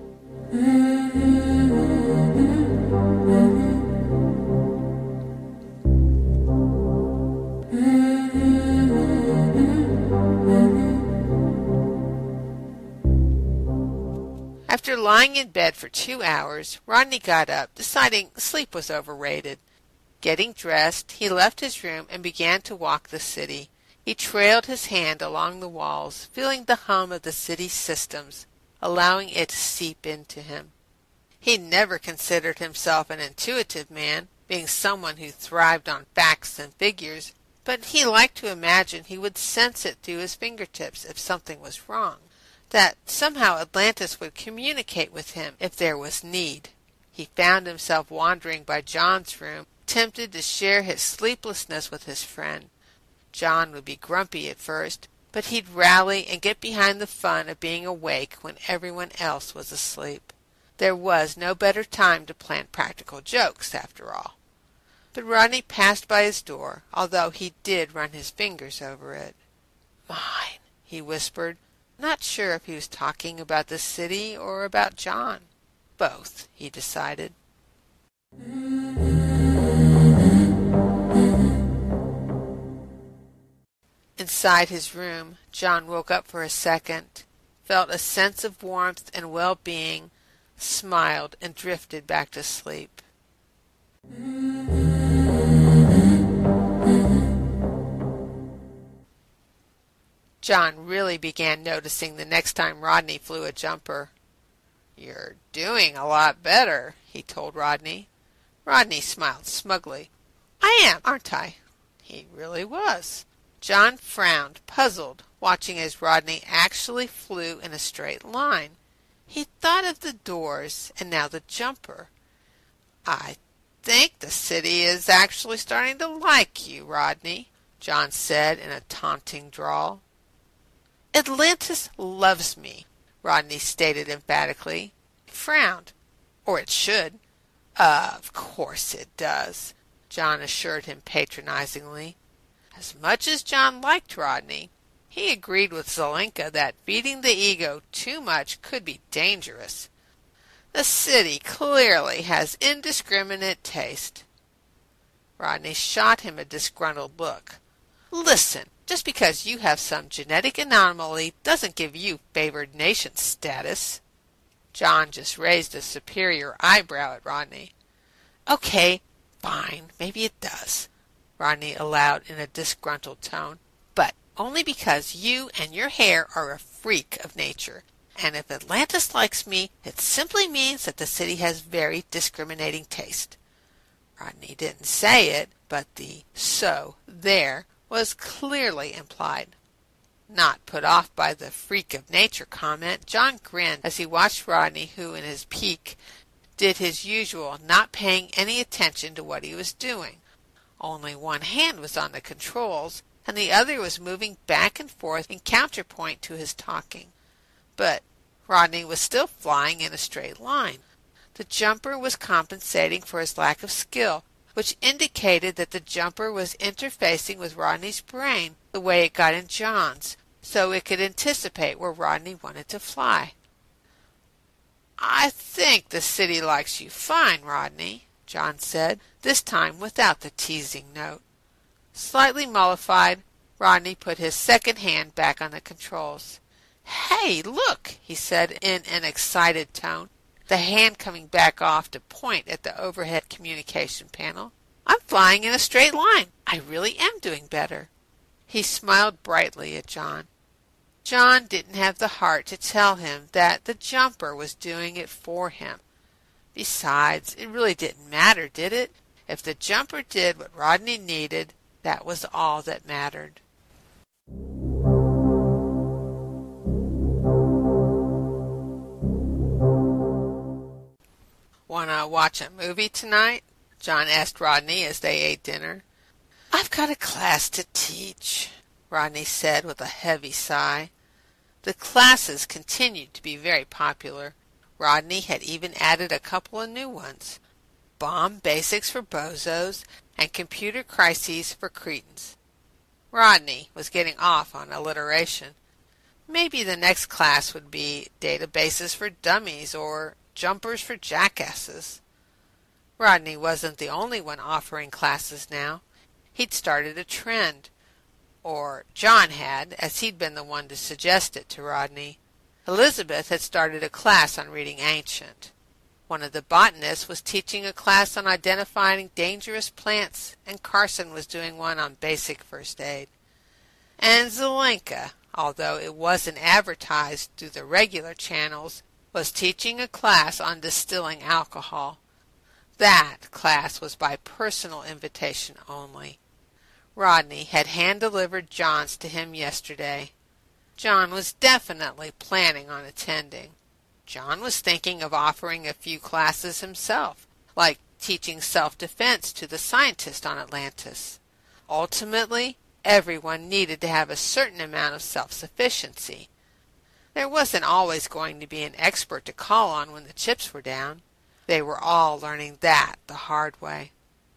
After lying in bed for two hours, Rodney got up, deciding sleep was overrated. Getting dressed, he left his room and began to walk the city. He trailed his hand along the walls, feeling the hum of the city's systems, allowing it to seep into him. He never considered himself an intuitive man, being someone who thrived on facts and figures, but he liked to imagine he would sense it through his fingertips if something was wrong, that somehow Atlantis would communicate with him if there was need. He found himself wandering by John's room, tempted to share his sleeplessness with his friend. John would be grumpy at first, but he'd rally and get behind the fun of being awake when everyone else was asleep. There was no better time to plant practical jokes, after all. But Rodney passed by his door, although he did run his fingers over it. "Mine," he whispered, not sure if he was talking about the city or about John. Both, he decided. Inside his room, John woke up for a second, felt a sense of warmth and well-being, smiled, and drifted back to sleep. John really began noticing the next time Rodney flew a jumper. "You're doing a lot better," he told Rodney. Rodney smiled smugly. I am, aren't I?" He really was. John frowned, puzzled, watching as Rodney actually flew in a straight line. He thought of the doors, and now the jumper. "I think the city is actually starting to like you, Rodney," John said in a taunting drawl. "Atlantis loves me," Rodney stated emphatically. He frowned. "Or it should." "Of course it does," John assured him patronizingly. As much as John liked Rodney, he agreed with Zelenka that feeding the ego too much could be dangerous. The city clearly has indiscriminate taste. Rodney shot him a disgruntled look. "Listen, just because you have some genetic anomaly doesn't give you favored nation status." John just raised a superior eyebrow at Rodney. "Okay, fine, maybe it does," Rodney allowed in a disgruntled tone, "but only because you and your hair are a freak of nature. And if Atlantis likes me, it simply means that the city has very discriminating taste." Rodney didn't say it, but the "so there" was clearly implied. Not put off by the freak of nature comment, John grinned as he watched Rodney, who in his pique did his usual, not paying any attention to what he was doing. Only one hand was on the controls, and the other was moving back and forth in counterpoint to his talking. But Rodney was still flying in a straight line. The jumper was compensating for his lack of skill, which indicated that the jumper was interfacing with Rodney's brain the way it got in John's, so it could anticipate where Rodney wanted to fly. "I think the city likes you fine, Rodney," John said, this time without the teasing note. Slightly mollified, Rodney put his second hand back on the controls. "Hey, look," he said in an excited tone, the hand coming back off to point at the overhead communication panel. "I'm flying in a straight line. I really am doing better." He smiled brightly at John. John didn't have the heart to tell him that the jumper was doing it for him. Besides, it really didn't matter, did it? If the jumper did what Rodney needed, that was all that mattered. "Wanna watch a movie tonight?" John asked Rodney as they ate dinner. "I've got a class to teach," Rodney said with a heavy sigh. The classes continued to be very popular. Rodney had even added a couple of new ones: Bomb Basics for Bozos and Computer Crises for Cretins. Rodney was getting off on alliteration. Maybe the next class would be Databases for Dummies or Jumpers for Jackasses. Rodney wasn't the only one offering classes now. He'd started a trend. Or John had, as he'd been the one to suggest it to Rodney. Elizabeth had started a class on reading ancient. One of the botanists was teaching a class on identifying dangerous plants, and Carson was doing one on basic first aid. And Zelenka, although it wasn't advertised through the regular channels, was teaching a class on distilling alcohol. That class was by personal invitation only. Rodney had hand-delivered John's to him yesterday. John was definitely planning on attending. John was thinking of offering a few classes himself, like teaching self-defense to the scientist on Atlantis. Ultimately, everyone needed to have a certain amount of self-sufficiency. There wasn't always going to be an expert to call on when the chips were down. They were all learning that the hard way.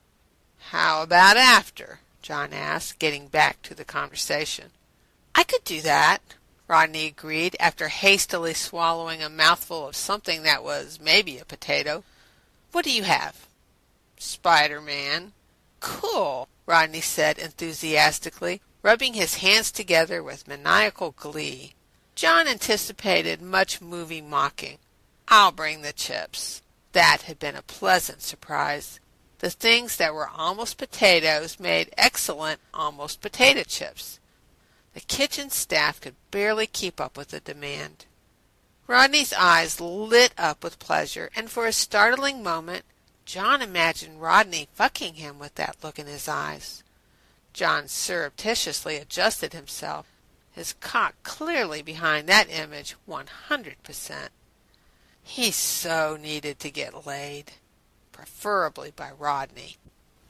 "How about after?" John asked, getting back to the conversation. "I could do that," Rodney agreed after hastily swallowing a mouthful of something that was maybe a potato. "What do you have?" "Spider-Man." "Cool," Rodney said enthusiastically, rubbing his hands together with maniacal glee. John anticipated much movie mocking. "I'll bring the chips." That had been a pleasant surprise. The things that were almost potatoes made excellent almost potato chips. The kitchen staff could barely keep up with the demand. Rodney's eyes lit up with pleasure, and for a startling moment John imagined Rodney fucking him with that look in his eyes. John surreptitiously adjusted himself, his cock clearly behind that image one hundred percent. He so needed to get laid, preferably by Rodney.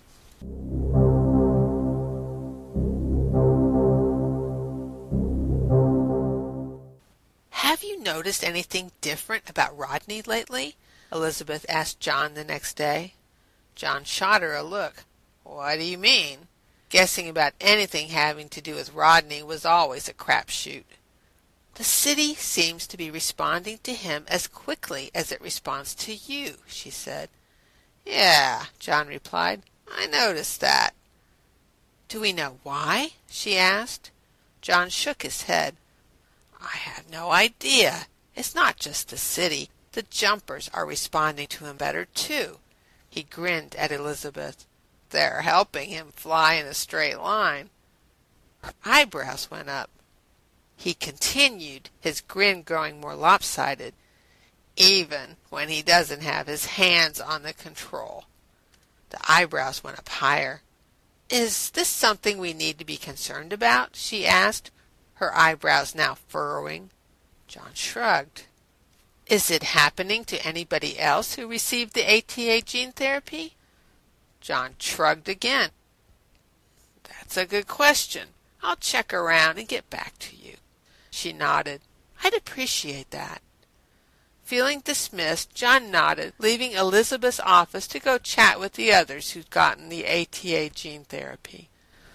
"Have you noticed anything different about Rodney lately?" Elizabeth asked John the next day. John shot her a look. "What do you mean?" Guessing about anything having to do with Rodney was always a crapshoot. "The city seems to be responding to him as quickly as it responds to you," she said. "Yeah," John replied. "I noticed that." "Do we know why?" she asked. John shook his head. "I have no idea. It's not just the city. The jumpers are responding to him better, too." He grinned at Elizabeth. "They're helping him fly in a straight line." Her eyebrows went up. He continued, his grin growing more lopsided. "Even when he doesn't have his hands on the control." The eyebrows went up higher. "Is this something we need to be concerned about?" she asked, her eyebrows now furrowing. John shrugged. "Is it happening to anybody else who received the A T A gene therapy?" John shrugged again. "That's a good question. I'll check around and get back to you." She nodded. "I'd appreciate that." Feeling dismissed, John nodded, leaving Elizabeth's office to go chat with the others who'd gotten the A T A gene therapy.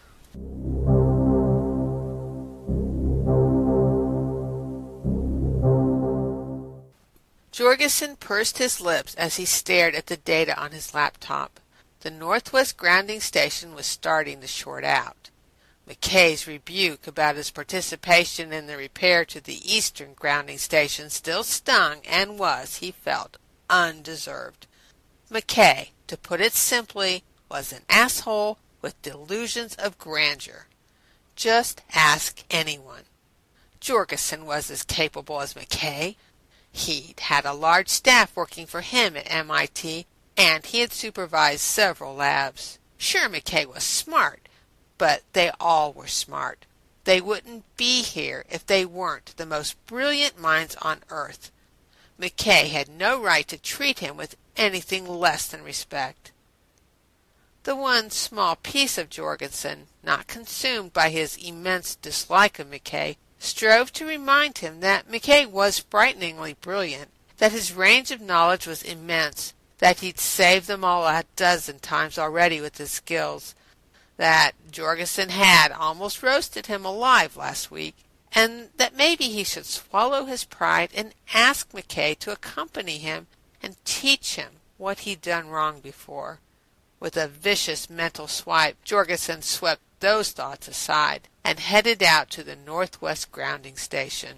Jorgensen pursed his lips as he stared at the data on his laptop. The Northwest Grounding Station was starting to short out. McKay's rebuke about his participation in the repair to the Eastern Grounding Station still stung and was, he felt, undeserved. McKay, to put it simply, was an asshole with delusions of grandeur. Just ask anyone. Jorgensen was as capable as McKay. He'd had a large staff working for him at M I T, and he had supervised several labs. Sure, McKay was smart, but they all were smart. They wouldn't be here if they weren't the most brilliant minds on Earth. McKay had no right to treat him with anything less than respect. The one small piece of Jorgensen, not consumed by his immense dislike of McKay, strove to remind him that McKay was frighteningly brilliant, that his range of knowledge was immense, that he'd saved them all a dozen times already with his skills, that Jorgensen had almost roasted him alive last week, and that maybe he should swallow his pride and ask McKay to accompany him and teach him what he'd done wrong before. With a vicious mental swipe, Jorgensen swept those thoughts aside and headed out to the Northwest Grounding Station.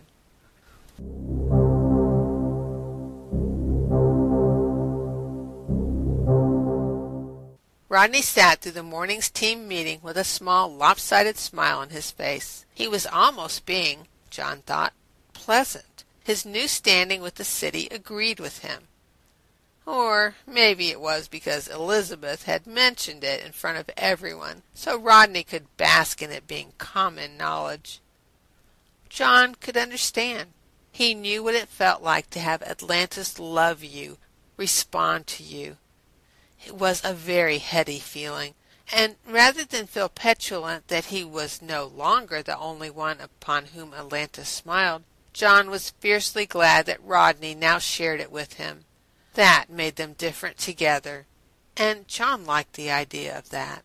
Rodney sat through the morning's team meeting with a small, lopsided smile on his face. He was almost being, John thought, pleasant. His new standing with the city agreed with him. Or maybe it was because Elizabeth had mentioned it in front of everyone, so Rodney could bask in it being common knowledge. John could understand. He knew what it felt like to have Atlantis love you, respond to you. It was a very heady feeling, and rather than feel petulant that he was no longer the only one upon whom Atlantis smiled, John was fiercely glad that Rodney now shared it with him. That made them different together, and John liked the idea of that.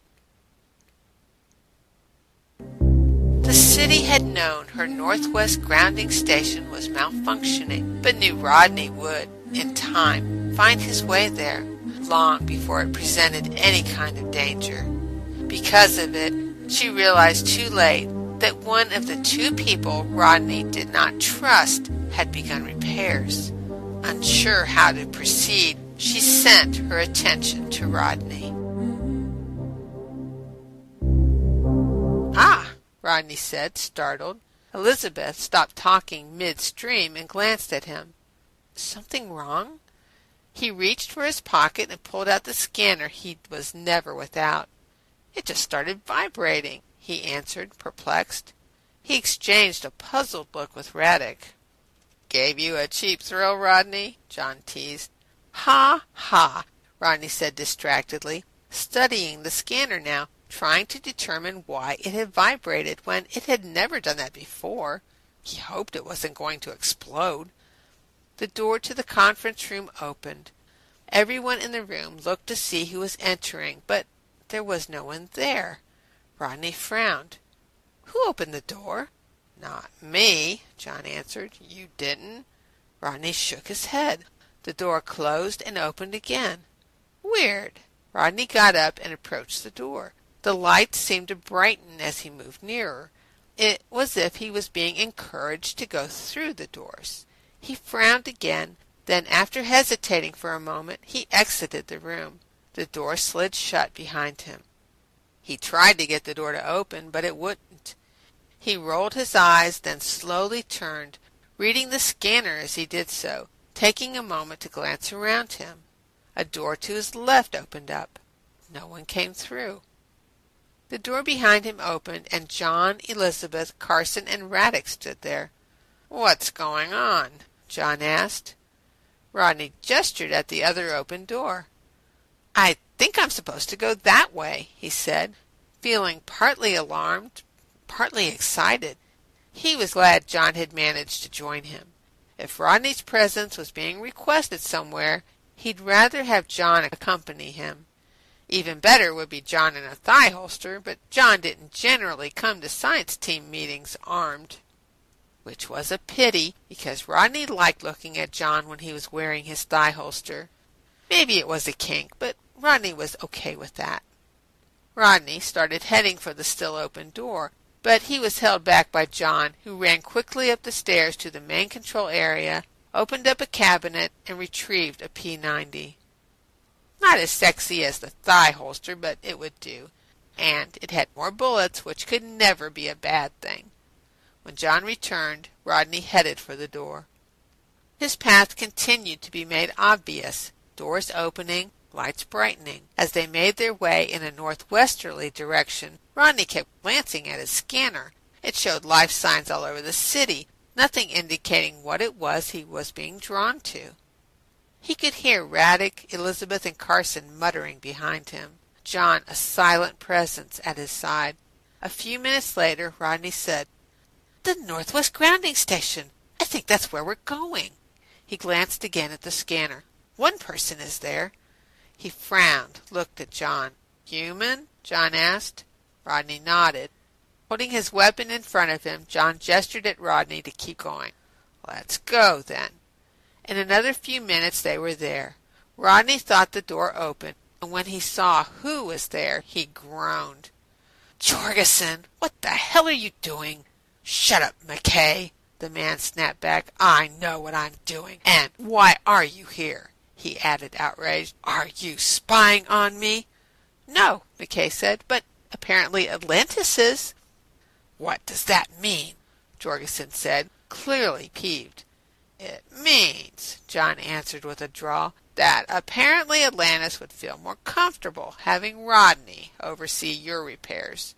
The city had known her Northwest Grounding Station was malfunctioning, but knew Rodney would, in time, find his way there, long before it presented any kind of danger. Because of it, she realized too late that one of the two people Rodney did not trust had begun repairs. Unsure how to proceed, she sent her attention to Rodney. "Ah," Rodney said, startled. Elizabeth stopped talking midstream and glanced at him. "Something wrong?" He reached for his pocket and pulled out the scanner he was never without. It just started vibrating, he answered, perplexed. He exchanged a puzzled look with Radek. "Gave you a cheap thrill, Rodney?" John teased. "Ha, ha," Rodney said distractedly, studying the scanner now, trying to determine why it had vibrated when it had never done that before. He hoped it wasn't going to explode. The door to the conference room opened. Everyone in the room looked to see who was entering, but there was no one there. Rodney frowned. "Who opened the door?" "Not me," John answered. "You didn't?" Rodney shook his head. The door closed and opened again. Weird. Rodney got up and approached the door. The lights seemed to brighten as he moved nearer. It was as if he was being encouraged to go through the doors. He frowned again, then after hesitating for a moment, he exited the room. The door slid shut behind him. He tried to get the door to open, but it wouldn't. He rolled his eyes, then slowly turned, reading the scanner as he did so, taking a moment to glance around him. A door to his left opened up. No one came through. The door behind him opened, and John, Elizabeth, Carson, and Radek stood there. "What's going on?" John asked. Rodney gestured at the other open door. "I think I'm supposed to go that way," he said, feeling partly alarmed, partly excited. He was glad John had managed to join him. If Rodney's presence was being requested somewhere, he'd rather have John accompany him. Even better would be John in a thigh holster, but John didn't generally come to science team meetings armed. Which was a pity, because Rodney liked looking at John when he was wearing his thigh holster. Maybe it was a kink, but Rodney was okay with that. Rodney started heading for the still open door, but he was held back by John, who ran quickly up the stairs to the main control area, opened up a cabinet, and retrieved a P ninety. Not as sexy as the thigh holster, but it would do, and it had more bullets, which could never be a bad thing. When John returned, Rodney headed for the door. His path continued to be made obvious, doors opening, lights brightening. As they made their way in a northwesterly direction, Rodney kept glancing at his scanner. It showed life signs all over the city, nothing indicating what it was he was being drawn to. He could hear Radek, Elizabeth, and Carson muttering behind him, John a silent presence at his side. A few minutes later, Rodney said, "The Northwest Grounding Station. I think that's where we're going." He glanced again at the scanner. One person is there. He frowned, looked at John. "Human?" John asked. Rodney nodded. Holding his weapon in front of him, John gestured at Rodney to keep going. "Let's go, then." In another few minutes they were there. Rodney thought the door open, and when he saw who was there, he groaned. "Jorgensen, what the hell are you doing?" "Shut up, McKay," the man snapped back. "I know what I'm doing. And why are you here?" he added, outraged. "Are you spying on me?" "No," McKay said, "but apparently Atlantis is." "What does that mean?" Jorgensen said, clearly peeved. "It means," John answered with a drawl, "that apparently Atlantis would feel more comfortable having Rodney oversee your repairs."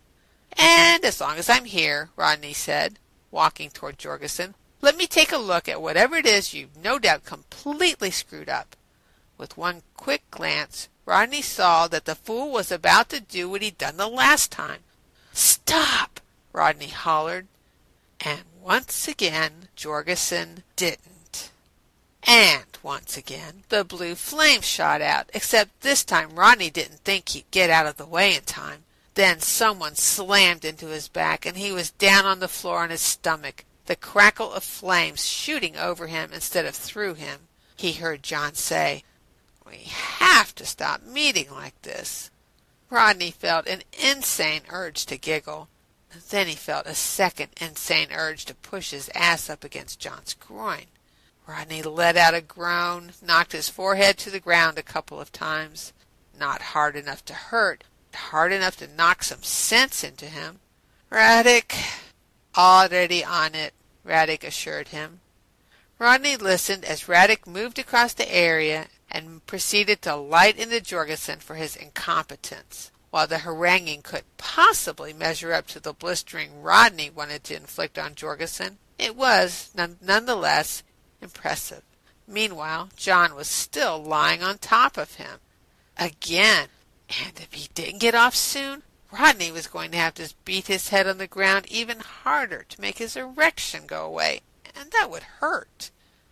"And as long as I'm here," Rodney said, walking toward Jorgensen, "let me take a look at whatever it is you've no doubt completely screwed up." With one quick glance, Rodney saw that the fool was about to do what he'd done the last time. "Stop!" Rodney hollered. And once again, Jorgensen didn't. And once again, the blue flame shot out, except this time Rodney didn't think he'd get out of the way in time. Then someone slammed into his back, and he was down on the floor on his stomach, the crackle of flames shooting over him instead of through him. He heard John say, "We have to stop meeting like this." Rodney felt an insane urge to giggle. Then he felt a second insane urge to push his ass up against John's groin. Rodney let out a groan, knocked his forehead to the ground a couple of times. Not hard enough to hurt, but hard enough to knock some sense into him. "Radek." "Already on it," Radek assured him. Rodney listened as Radek moved across the area and proceeded to light into Jorgensen for his incompetence. While the haranguing couldn't possibly measure up to the blistering Rodney wanted to inflict on Jorgensen, it was, none, nonetheless, impressive. Meanwhile, John was still lying on top of him. Again, and if he didn't get off soon, Rodney was going to have to beat his head on the ground even harder to make his erection go away, and that would hurt.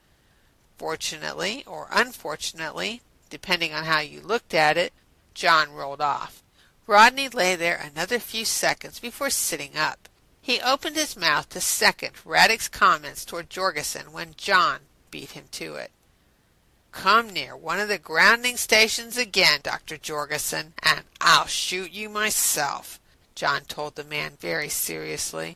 Fortunately, or unfortunately, depending on how you looked at it, John rolled off. Rodney lay there another few seconds before sitting up. He opened his mouth to second Raddick's comments toward Jorgensen when John beat him to it. "Come near one of the grounding stations again, Doctor Jorgensen, and I'll shoot you myself," John told the man very seriously.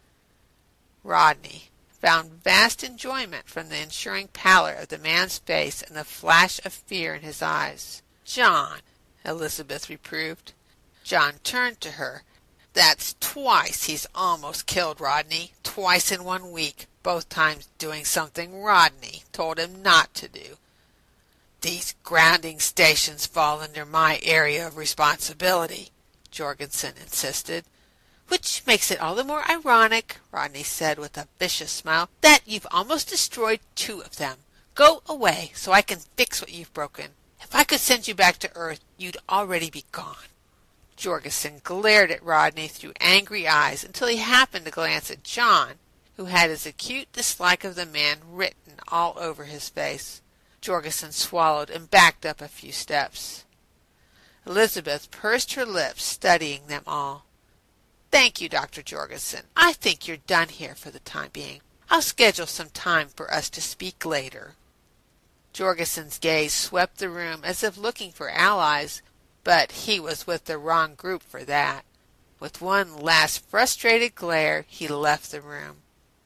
Rodney found vast enjoyment from the ensuring pallor of the man's face and the flash of fear in his eyes. "John," Elizabeth reproved. John turned to her. "That's twice he's almost killed Rodney, twice in one week, both times doing something Rodney told him not to do." "These grounding stations fall under my area of responsibility," Jorgensen insisted. "Which makes it all the more ironic," Rodney said with a vicious smile, "that you've almost destroyed two of them. Go away so I can fix what you've broken. If I could send you back to Earth, you'd already be gone." Jorgensen glared at Rodney through angry eyes until he happened to glance at John, who had his acute dislike of the man written all over his face. Jorgensen swallowed and backed up a few steps. Elizabeth pursed her lips, studying them all. "Thank you, Doctor Jorgensen. I think you're done here for the time being. I'll schedule some time for us to speak later." Jorgensen's gaze swept the room as if looking for allies, but he was with the wrong group for that. With one last frustrated glare, he left the room.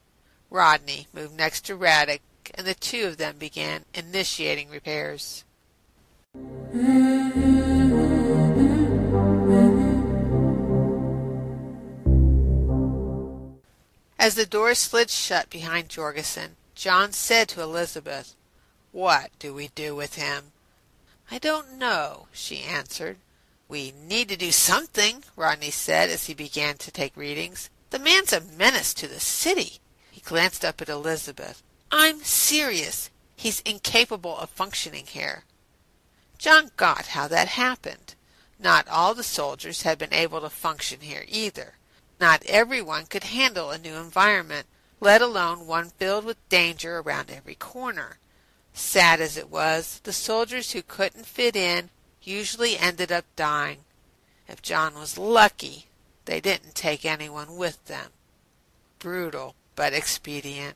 Rodney moved next to Raddick, and the two of them began initiating repairs. As the door slid shut behind Jorgensen, John said to Elizabeth, "What do we do with him?" "I don't know," she answered. "We need to do something," Rodney said as he began to take readings. "The man's a menace to the city." He glanced up at Elizabeth. "I'm serious. He's incapable of functioning here." John got how that happened. Not all the soldiers had been able to function here either. Not everyone could handle a new environment, let alone one filled with danger around every corner. Sad as it was, the soldiers who couldn't fit in usually ended up dying. If John was lucky, they didn't take anyone with them. Brutal, but expedient.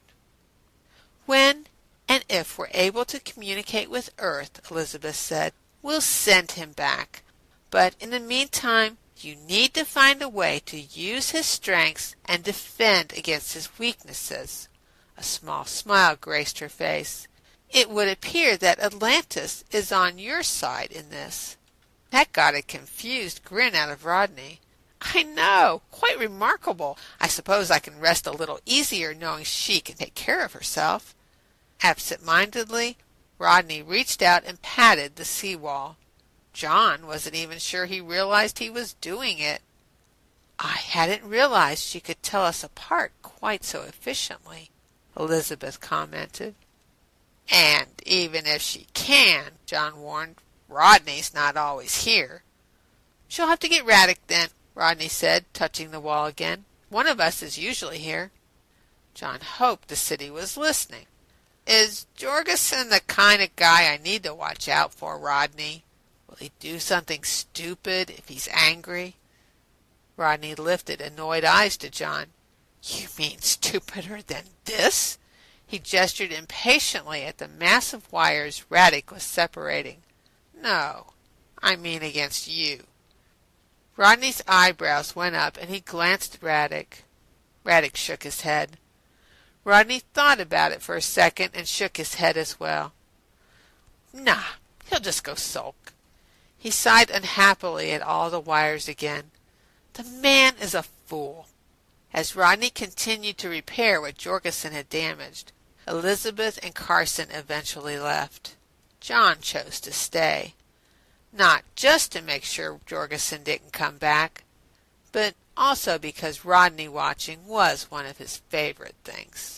"When and if we're able to communicate with Earth," Elizabeth said, "we'll send him back. But in the meantime, you need to find a way to use his strengths and defend against his weaknesses." A small smile graced her face. "It would appear that Atlantis is on your side in this." That got a confused grin out of Rodney. "I know. Quite remarkable. I suppose I can rest a little easier knowing she can take care of herself." Absent-mindedly, Rodney reached out and patted the sea-wall. John wasn't even sure he realized he was doing it. "I hadn't realized she could tell us apart quite so efficiently," Elizabeth commented. "And even if she can," John warned, "Rodney's not always here." "She'll have to get Raddick then," Rodney said, touching the wall again. "One of us is usually here." John hoped the city was listening. "Is Jorgensen the kind of guy I need to watch out for, Rodney? Will he do something stupid if he's angry?" Rodney lifted annoyed eyes to John. "You mean stupider than this?" He gestured impatiently at the mass of wires Raddick was separating. "No, I mean against you." Rodney's eyebrows went up and he glanced at Raddick. Raddick shook his head. Rodney thought about it for a second and shook his head as well. "Nah, he'll just go sulk." He sighed unhappily at all the wires again. "The man is a fool." As Rodney continued to repair what Jorgensen had damaged, Elizabeth and Carson eventually left. John chose to stay, not just to make sure Jorgensen didn't come back, but also because Rodney watching was one of his favorite things.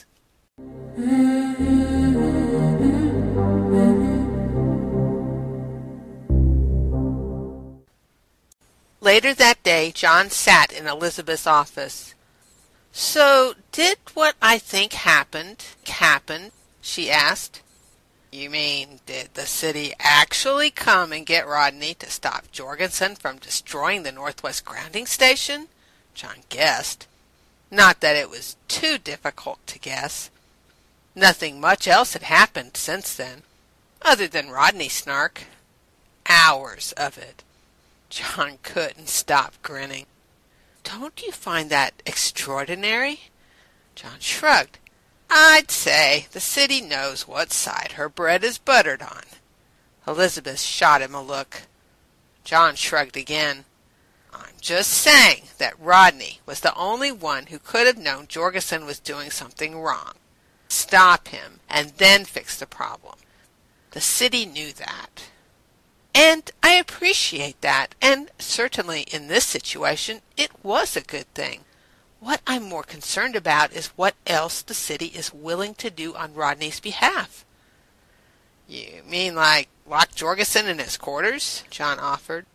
Later that day, John sat in Elizabeth's office. "So, did what I think happened happen?" she asked. "You mean, did the city actually come and get Rodney to stop Jorgensen from destroying the Northwest Grounding Station?" John guessed. Not that it was too difficult to guess. Nothing much else had happened since then, other than Rodney snark. Hours of it. John couldn't stop grinning. "Don't you find that extraordinary?" John shrugged. "I'd say the city knows what side her bread is buttered on." Elizabeth shot him a look. John shrugged again. "I'm just saying that Rodney was the only one who could have known Jorgensen was doing something wrong. Stop him, and then fix the problem. The city knew that. And I appreciate that, and certainly in this situation it was a good thing. What I'm more concerned about is what else the city is willing to do on Rodney's behalf." "You mean like lock Jorgensen in his quarters?" John offered.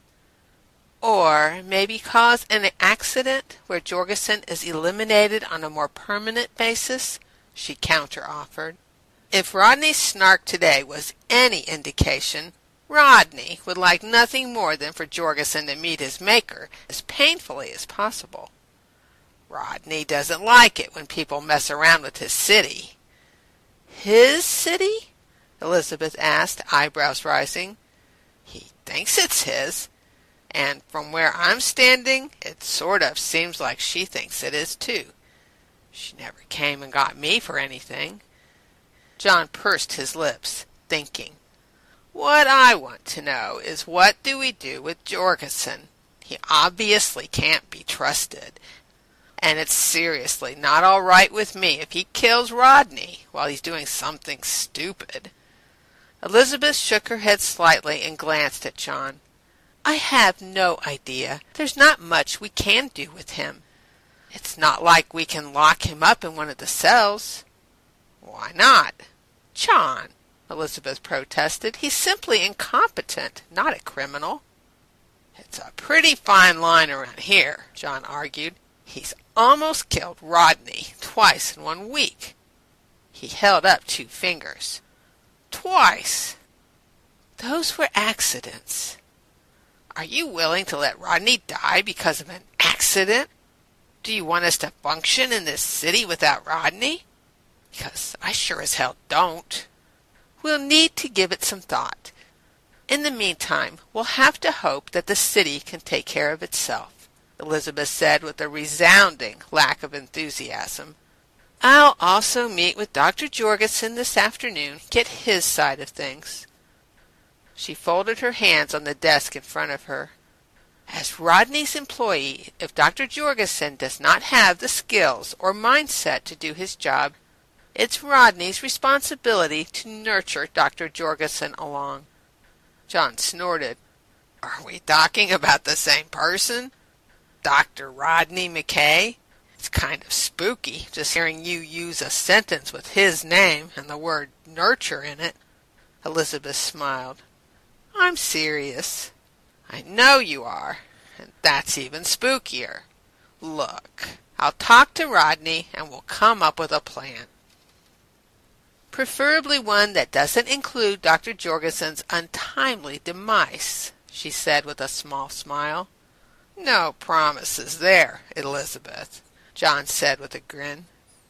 "Or maybe cause an accident where Jorgensen is eliminated on a more permanent basis," she counter-offered. If Rodney's snark today was any indication, Rodney would like nothing more than for Jorgensen to meet his maker as painfully as possible. Rodney doesn't like it when people mess around with his city. "His city?" Elizabeth asked, eyebrows rising. "He thinks it's his, and from where I'm standing, it sort of seems like she thinks it is too. She never came and got me for anything." John pursed his lips, thinking. "What I want to know is what do we do with Jorgensen? He obviously can't be trusted, and it's seriously not all right with me if he kills Rodney while he's doing something stupid." Elizabeth shook her head slightly and glanced at John. "I have no idea. There's not much we can do with him. It's not like we can lock him up in one of the cells." "Why not?" "John," Elizabeth protested, "he's simply incompetent, not a criminal." "It's a pretty fine line around here," John argued. "He's almost killed Rodney twice in one week." He held up two fingers. "Twice." "Those were accidents." "Are you willing to let Rodney die because of an accident? Do you want us to function in this city without Rodney? Because I sure as hell don't." "We'll need to give it some thought. In the meantime, we'll have to hope that the city can take care of itself," Elizabeth said with a resounding lack of enthusiasm. "I'll also meet with Doctor Jorgensen this afternoon, get his side of things." She folded her hands on the desk in front of her. "As Rodney's employee, if Doctor Jorgensen does not have the skills or mindset to do his job, it's Rodney's responsibility to nurture Doctor Jorgensen along." John snorted. "Are we talking about the same person? Doctor Rodney McKay? It's kind of spooky just hearing you use a sentence with his name and the word nurture in it." Elizabeth smiled. "I'm serious. I know you are, and that's even spookier. Look, I'll talk to Rodney and we'll come up with a plan. Preferably one that doesn't include Doctor Jorgensen's untimely demise," she said with a small smile. "No promises there, Elizabeth," John said with a grin.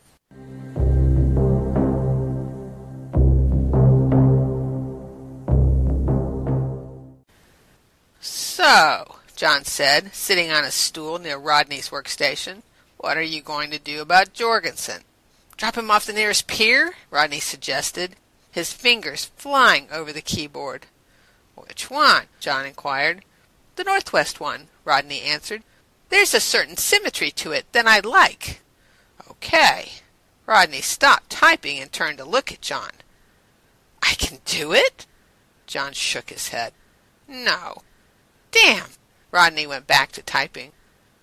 "So," John said, sitting on a stool near Rodney's workstation, "what are you going to do about Jorgensen?" "Drop him off the nearest pier?" Rodney suggested, his fingers flying over the keyboard. "Which one?" John inquired. "The northwest one," Rodney answered. "There's a certain symmetry to it that I like." "Okay." Rodney stopped typing and turned to look at John. "I can do it?" John shook his head. No. Damn. Rodney went back to typing.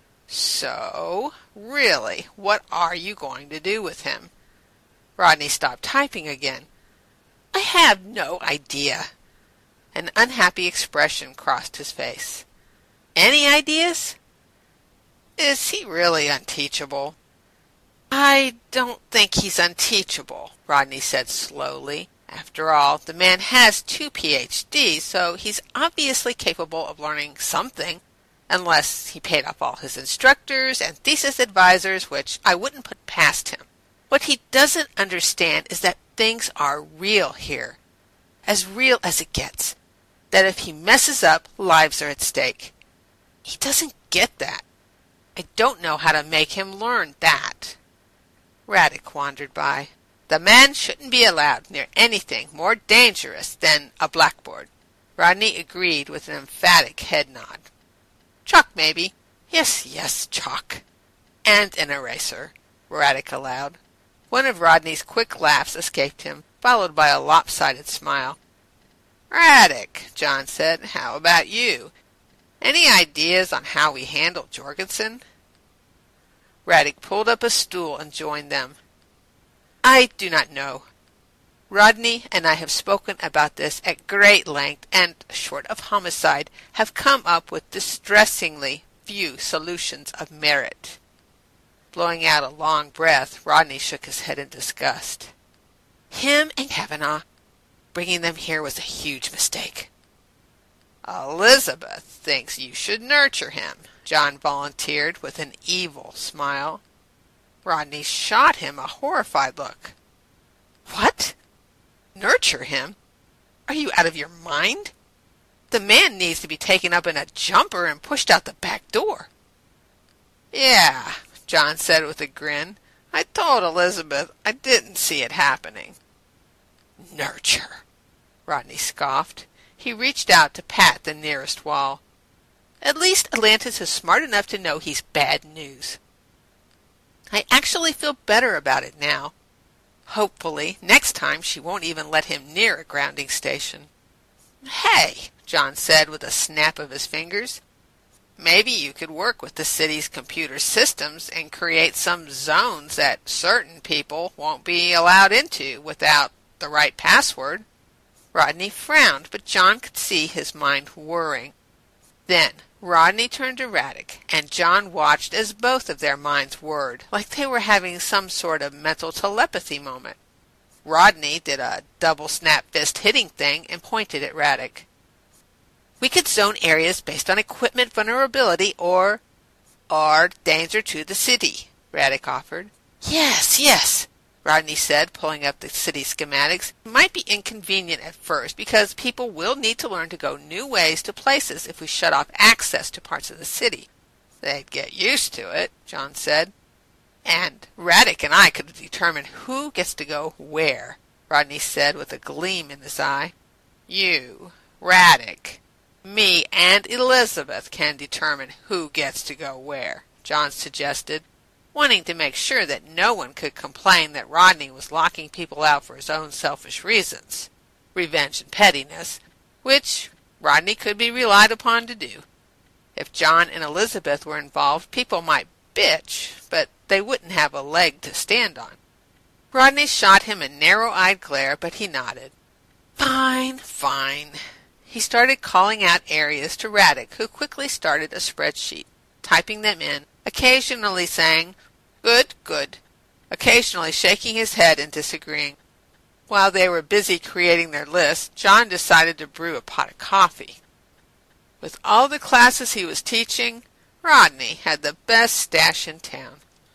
So, really, what are you going to do with him? Rodney stopped typing again. I have no idea. An unhappy expression crossed his face. Any ideas? Is he really unteachable? I don't think he's unteachable, Rodney said slowly. After all, the man has two P H Ds, so he's obviously capable of learning something, unless he paid off all his instructors and thesis advisors, which I wouldn't put past him. What he doesn't understand is that things are real here, as real as it gets, that if he messes up, lives are at stake. He doesn't get that. I don't know how to make him learn that. Radek wandered by. The man shouldn't be allowed near anything more dangerous than a blackboard. Rodney agreed with an emphatic head nod. Chalk, maybe. Yes, yes, chalk. And an eraser, Radek allowed. One of Rodney's quick laughs escaped him, followed by a lopsided smile. Radek, John said, how about you? Any ideas on how we handle Jorgensen? Radek pulled up a stool and joined them. I do not know. Rodney and I have spoken about this at great length and, short of homicide, have come up with distressingly few solutions of merit. Blowing out a long breath, Rodney shook his head in disgust. Him and Kavanaugh, bringing them here was a huge mistake. Elizabeth thinks you should nurture him, John volunteered with an evil smile. Rodney shot him a horrified look. What? Nurture him? Are you out of your mind? The man needs to be taken up in a jumper and pushed out the back door. Yeah, John said with a grin. I told Elizabeth I didn't see it happening. Nurture, Rodney scoffed. He reached out to pat the nearest wall. At least Atlantis is smart enough to know he's bad news. I actually feel better about it now. Hopefully, next time she won't even let him near a grounding station. Hey, John said with a snap of his fingers. Maybe you could work with the city's computer systems and create some zones that certain people won't be allowed into without the right password. Rodney frowned, but John could see his mind whirring. Then Rodney turned to Radek, and John watched as both of their minds whirred, like they were having some sort of mental telepathy moment. Rodney did a double snap fist hitting thing and pointed at Radek. We could zone areas based on equipment vulnerability or... or danger to the city, Radek offered. Yes, yes, Rodney said, pulling up the city schematics. It might be inconvenient at first, because people will need to learn to go new ways to places if we shut off access to parts of the city. They'd get used to it, John said. And Radek and I could determine who gets to go where, Rodney said with a gleam in his eye. You, Radek, me, and Elizabeth can determine who gets to go where, John suggested, wanting to make sure that no one could complain that Rodney was locking people out for his own selfish reasons, revenge and pettiness, which Rodney could be relied upon to do. If John and Elizabeth were involved, people might bitch, but they wouldn't have a leg to stand on. Rodney shot him a narrow-eyed glare, but he nodded. Fine, fine. He started calling out areas to Radek, who quickly started a spreadsheet, typing them in, occasionally saying, good, good, occasionally shaking his head and disagreeing. While they were busy creating their list, John decided to brew a pot of coffee. With all the classes he was teaching, Rodney had the best stash in town.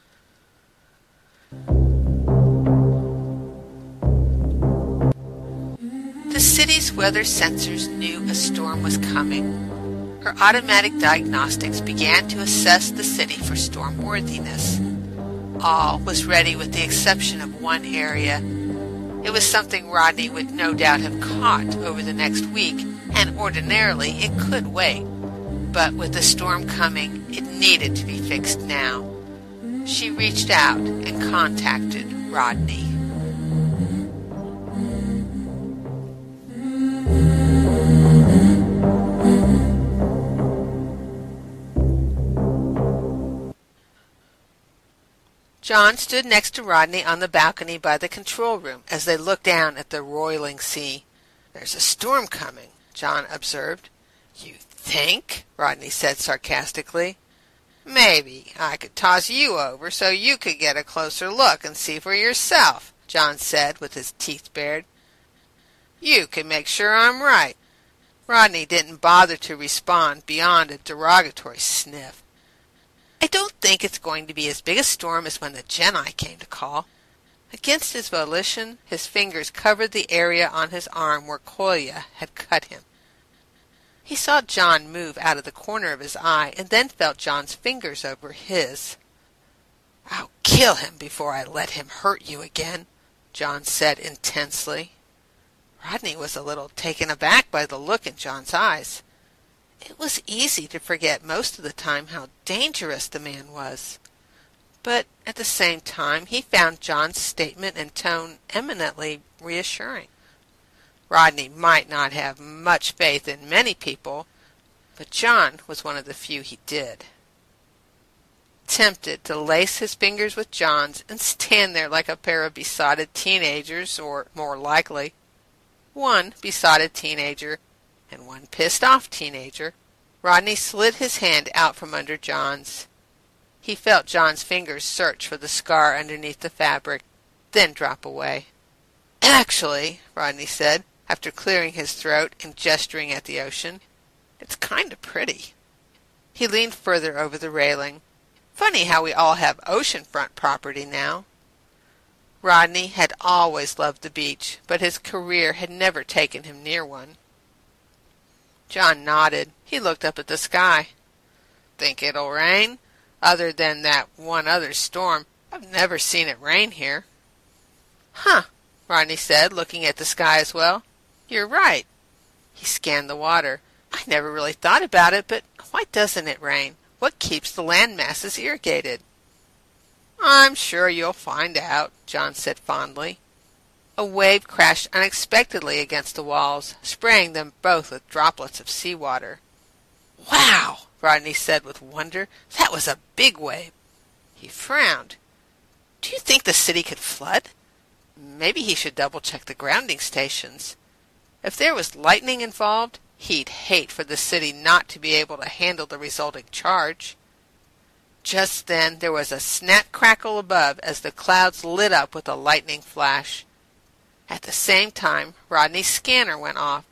The city's weather sensors knew a storm was coming. Her automatic diagnostics began to assess the city for storm worthiness. All was ready with the exception of one area. It was something Rodney would no doubt have caught over the next week, and ordinarily it could wait. But with the storm coming, it needed to be fixed now. She reached out and contacted Rodney. John stood next to Rodney on the balcony by the control room as they looked down at the roiling sea. "There's a storm coming," John observed. "You think?" Rodney said sarcastically. "Maybe I could toss you over so you could get a closer look and see for yourself," John said with his teeth bared. "You can make sure I'm right." Rodney didn't bother to respond beyond a derogatory sniff. "I don't think it's going to be as big a storm as when the Genii came to call." Against his volition, his fingers covered the area on his arm where Kolya had cut him. He saw John move out of the corner of his eye and then felt John's fingers over his. "I'll kill him before I let him hurt you again," John said intensely. Rodney was a little taken aback by the look in John's eyes. It was easy to forget most of the time how dangerous the man was. But at the same time he found John's statement and tone eminently reassuring. Rodney might not have much faith in many people, but John was one of the few he did. Tempted to lace his fingers with John's and stand there like a pair of besotted teenagers, or more likely, one besotted teenager and one pissed-off teenager, Rodney slid his hand out from under John's. He felt John's fingers search for the scar underneath the fabric, then drop away. "Actually," Rodney said, after clearing his throat and gesturing at the ocean, "it's kind of pretty." He leaned further over the railing. "Funny how we all have oceanfront property now." Rodney had always loved the beach, but his career had never taken him near one. John nodded. He looked up at the sky. "Think it'll rain? Other than that one other storm, I've never seen it rain here." "Huh," Rodney said, looking at the sky as well. "You're right." He scanned the water. "I never really thought about it, but why doesn't it rain? What keeps the land masses irrigated?" "I'm sure you'll find out," John said fondly. A wave crashed unexpectedly against the walls, spraying them both with droplets of seawater. "Wow!" Rodney said with wonder. "That was a big wave." He frowned. "Do you think the city could flood?" Maybe he should double-check the grounding stations. If there was lightning involved, he'd hate for the city not to be able to handle the resulting charge. Just then there was a snap-crackle above as the clouds lit up with a lightning flash. At the same time, Rodney's scanner went off.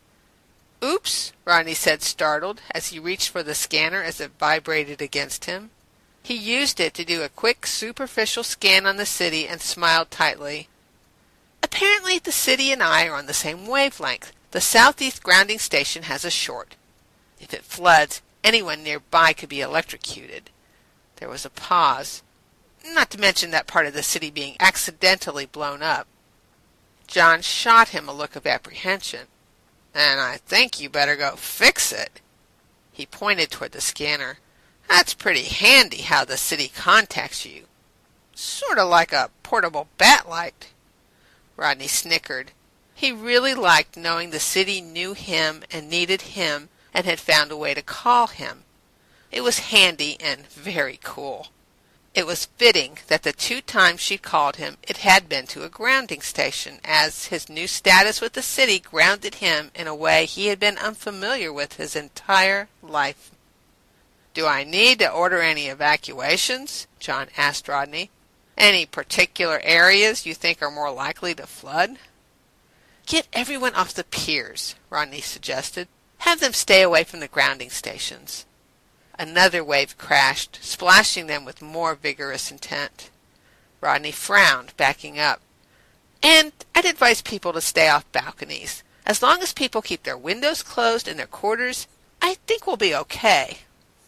"Oops," Rodney said, startled, as he reached for the scanner as it vibrated against him. He used it to do a quick, superficial scan on the city and smiled tightly. "Apparently the city and I are on the same wavelength. The southeast grounding station has a short. If it floods, anyone nearby could be electrocuted." There was a pause, not to mention that part of the city being accidentally blown up. John shot him a look of apprehension. "And I think you better go fix it." He pointed toward the scanner. "That's pretty handy how the city contacts you. Sort of like a portable bat light." Rodney snickered. He really liked knowing the city knew him and needed him and had found a way to call him. It was handy and very cool. It was fitting that the two times she called him it had been to a grounding station, as his new status with the city grounded him in a way he had been unfamiliar with his entire life. "Do I need to order any evacuations?" John asked Rodney. "Any particular areas you think are more likely to flood?" "Get everyone off the piers," Rodney suggested. "Have them stay away from the grounding stations." Another wave crashed, splashing them with more vigorous intent. Rodney frowned, backing up. "And I'd advise people to stay off balconies. As long as people keep their windows closed in their quarters, I think we'll be okay."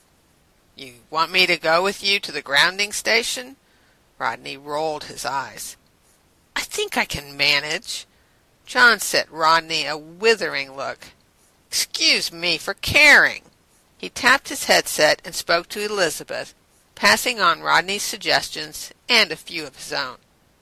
"You want me to go with you to the grounding station?" Rodney rolled his eyes. "I think I can manage." John sent Rodney a withering look. "Excuse me for caring." He tapped his headset and spoke to Elizabeth, passing on Rodney's suggestions and a few of his own.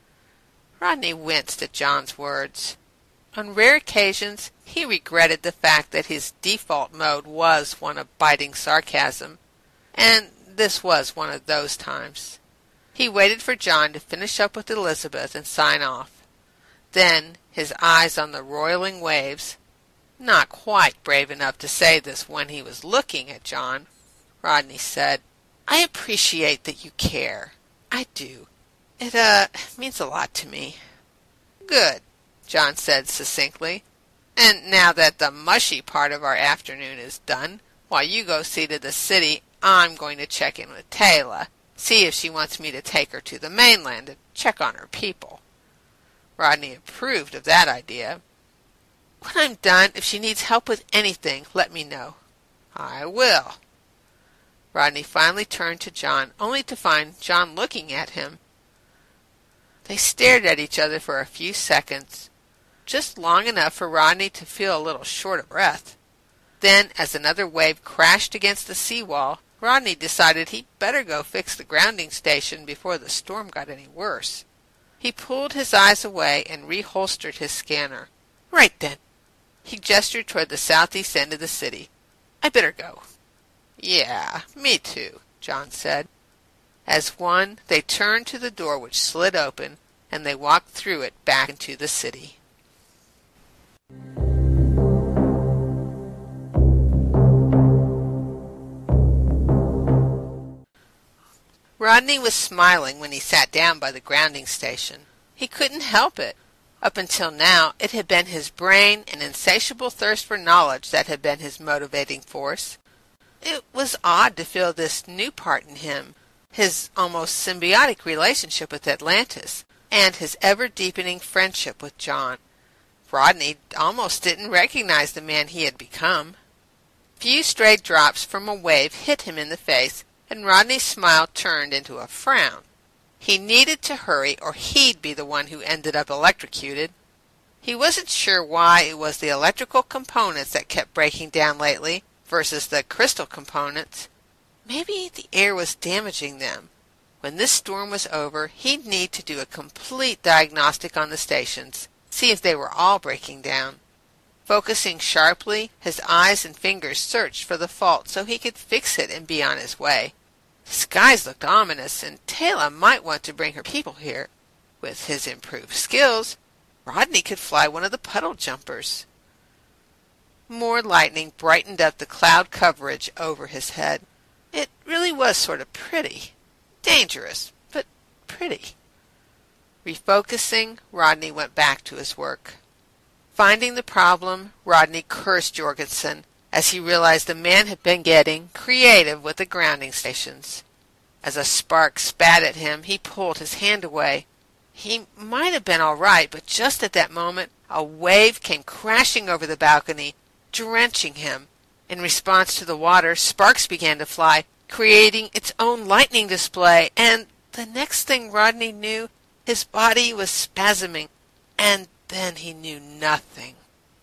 Rodney winced at John's words. On rare occasions he regretted the fact that his default mode was one of biting sarcasm, and this was one of those times. He waited for John to finish up with Elizabeth and sign off. Then, his eyes on the roiling waves, not quite brave enough to say this when he was looking at John, Rodney said, "I appreciate that you care. I do. It, uh, means a lot to me." "Good," John said succinctly. "And now that the mushy part of our afternoon is done, while you go see to the city, I'm going to check in with Taylor, see if she wants me to take her to the mainland and check on her people." Rodney approved of that idea. "When I'm done, if she needs help with anything, let me know." "I will." Rodney finally turned to John, only to find John looking at him. They stared at each other for a few seconds, just long enough for Rodney to feel a little short of breath. Then, as another wave crashed against the seawall, Rodney decided he'd better go fix the grounding station before the storm got any worse. He pulled his eyes away and reholstered his scanner. "Right then." He gestured toward the southeast end of the city. "I better go." "Yeah, me too," John said. As one, they turned to the door which slid open, and they walked through it back into the city. Rodney was smiling when he sat down by the grounding station. He couldn't help it. Up until now, it had been his brain and insatiable thirst for knowledge that had been his motivating force. It was odd to feel this new part in him, his almost symbiotic relationship with Atlantis, and his ever-deepening friendship with John. Rodney almost didn't recognize the man he had become. Few stray drops from a wave hit him in the face, and Rodney's smile turned into a frown. He needed to hurry, or he'd be the one who ended up electrocuted. He wasn't sure why it was the electrical components that kept breaking down lately versus the crystal components. Maybe the air was damaging them. When this storm was over, he'd need to do a complete diagnostic on the stations, see if they were all breaking down. Focusing sharply, his eyes and fingers searched for the fault so he could fix it and be on his way. The skies looked ominous, and Taylor might want to bring her people here. With his improved skills, Rodney could fly one of the puddle jumpers. More lightning brightened up the cloud coverage over his head. It really was sort of pretty. Dangerous, but pretty. Refocusing, Rodney went back to his work. Finding the problem, Rodney cursed Jorgensen as he realized the man had been getting creative with the grounding stations. As a spark spat at him, he pulled his hand away. He might have been all right, but just at that moment, a wave came crashing over the balcony, drenching him. In response to the water, sparks began to fly, creating its own lightning display, and the next thing Rodney knew, his body was spasming, and then he knew nothing.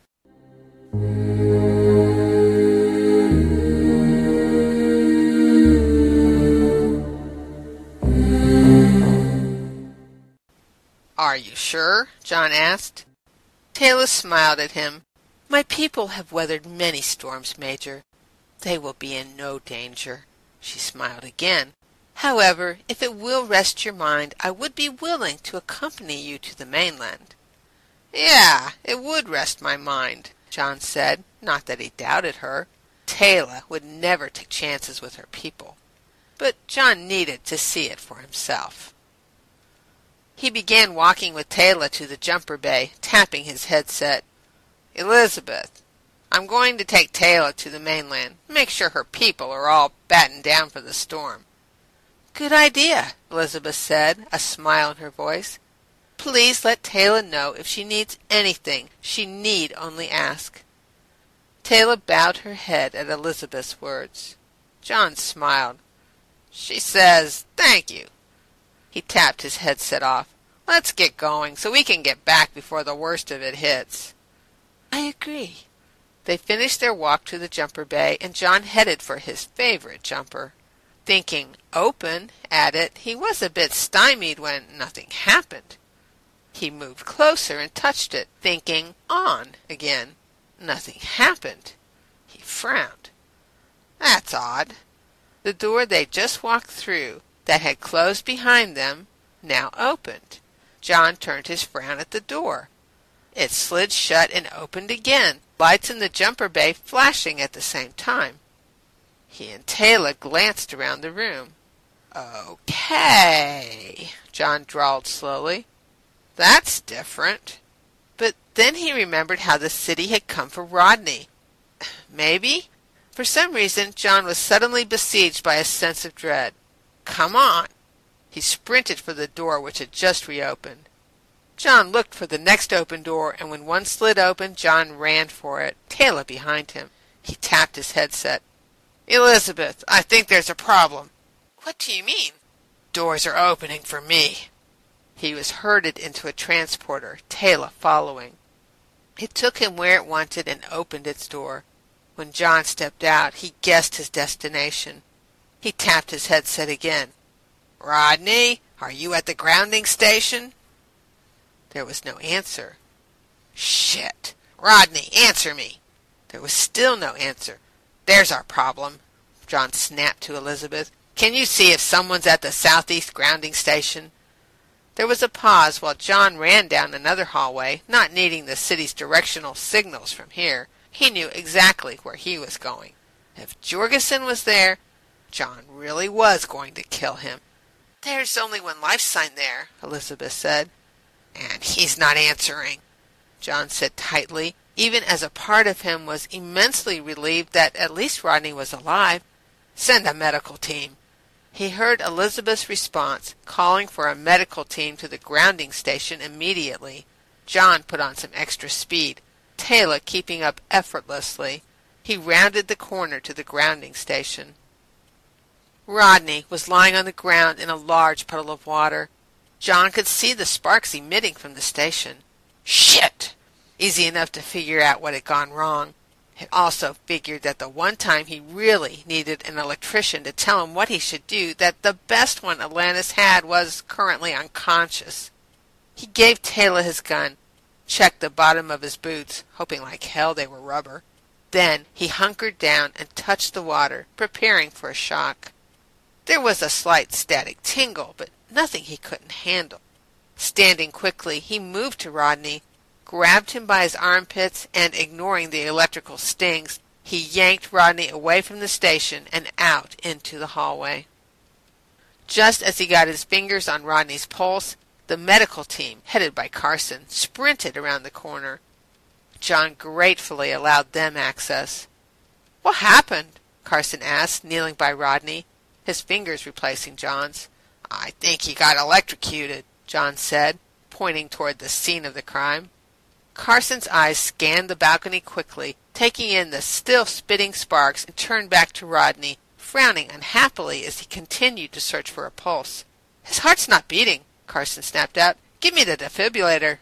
"Are you sure?" John asked. Taylor smiled at him. "My people have weathered many storms, Major. They will be in no danger." She smiled again. "However, if it will rest your mind, I would be willing to accompany you to the mainland." "Yeah, it would rest my mind," John said, not that he doubted her. Taylor would never take chances with her people. But John needed to see it for himself. He began walking with Taylor to the jumper bay, tapping his headset. "Elizabeth, I'm going to take Taylor to the mainland. Make sure her people are all battened down for the storm." "Good idea," Elizabeth said, a smile in her voice. "Please let Taylor know if she needs anything. She need only ask." Taylor bowed her head at Elizabeth's words. John smiled. "She says thank you." He tapped his headset off. "Let's get going so we can get back before the worst of it hits." "I agree." They finished their walk to the jumper bay, and John headed for his favorite jumper. Thinking open at it, he was a bit stymied when nothing happened. He moved closer and touched it, thinking on again. Nothing happened. He frowned. That's odd. The door they just walked through, that had closed behind them now opened. John turned his frown at the door. It slid shut and opened again, lights in the jumper bay flashing at the same time. He and Taylor glanced around the room. "Okay," John drawled slowly. "That's different." But then he remembered how the city had come for Rodney. Maybe? For some reason, John was suddenly besieged by a sense of dread. "Come on!" He sprinted for the door which had just reopened. John looked for the next open door, and when one slid open, John ran for it, Taylor behind him. He tapped his headset. "Elizabeth, I think there's a problem." "What do you mean?" "Doors are opening for me." He was herded into a transporter, Taylor following. It took him where it wanted and opened its door. When John stepped out, he guessed his destination. He tapped his headset again. "Rodney, are you at the grounding station?" There was no answer. "Shit! Rodney, answer me!" There was still no answer. "There's our problem," John snapped to Elizabeth. "Can you see if someone's at the southeast grounding station?" There was a pause while John ran down another hallway, not needing the city's directional signals from here. He knew exactly where he was going. If Jorgensen was there, John really was going to kill him. "There's only one life sign there," Elizabeth said. "And he's not answering," John said tightly, even as a part of him was immensely relieved that at least Rodney was alive. "Send a medical team." He heard Elizabeth's response, calling for a medical team to the grounding station immediately. John put on some extra speed, Taylor keeping up effortlessly. He rounded the corner to the grounding station. Rodney was lying on the ground in a large puddle of water. John could see the sparks emitting from the station. Shit! Easy enough to figure out what had gone wrong. He also figured that the one time he really needed an electrician to tell him what he should do, that the best one Atlantis had was currently unconscious. He gave Taylor his gun, checked the bottom of his boots, hoping like hell they were rubber. Then he hunkered down and touched the water, preparing for a shock. There was a slight static tingle, but nothing he couldn't handle. Standing quickly, he moved to Rodney, grabbed him by his armpits, and ignoring the electrical stings, he yanked Rodney away from the station and out into the hallway. Just as he got his fingers on Rodney's pulse, the medical team, headed by Carson, sprinted around the corner. John gratefully allowed them access. "What happened?" Carson asked, kneeling by Rodney, his fingers replacing John's. "I think he got electrocuted," John said, pointing toward the scene of the crime. Carson's eyes scanned the balcony quickly, taking in the still spitting sparks, and turned back to Rodney, frowning unhappily as he continued to search for a pulse. "His heart's not beating," Carson snapped out. "Give me the defibrillator."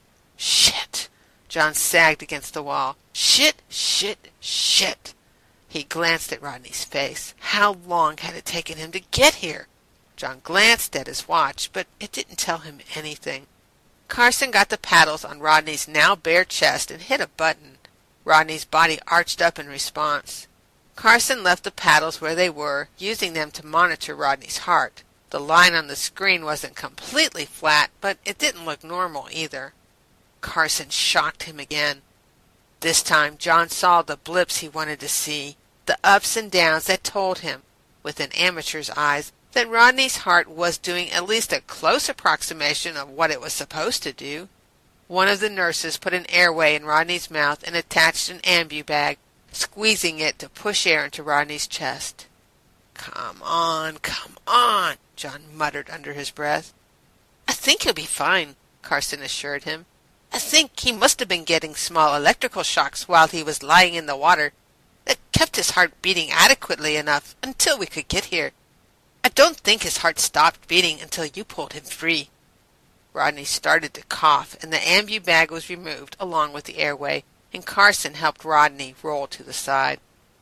"Shit!" John sagged against the wall. "Shit, shit, shit!" He glanced at Rodney's face. How long had it taken him to get here? John glanced at his watch, but it didn't tell him anything. Carson got the paddles on Rodney's now bare chest and hit a button. Rodney's body arched up in response. Carson left the paddles where they were, using them to monitor Rodney's heart. The line on the screen wasn't completely flat, but it didn't look normal either. Carson shocked him again. This time John saw the blips he wanted to see, the ups and downs that told him, with an amateur's eyes, that Rodney's heart was doing at least a close approximation of what it was supposed to do. One of the nurses put an airway in Rodney's mouth and attached an ambu bag, squeezing it to push air into Rodney's chest. "Come on, come on," John muttered under his breath. "I think he'll be fine," Carson assured him. "I think he must have been getting small electrical shocks while he was lying in the water. That kept his heart beating adequately enough until we could get here. I don't think his heart stopped beating until you pulled him free." Rodney started to cough, and the ambu bag was removed along with the airway, and Carson helped Rodney roll to the side.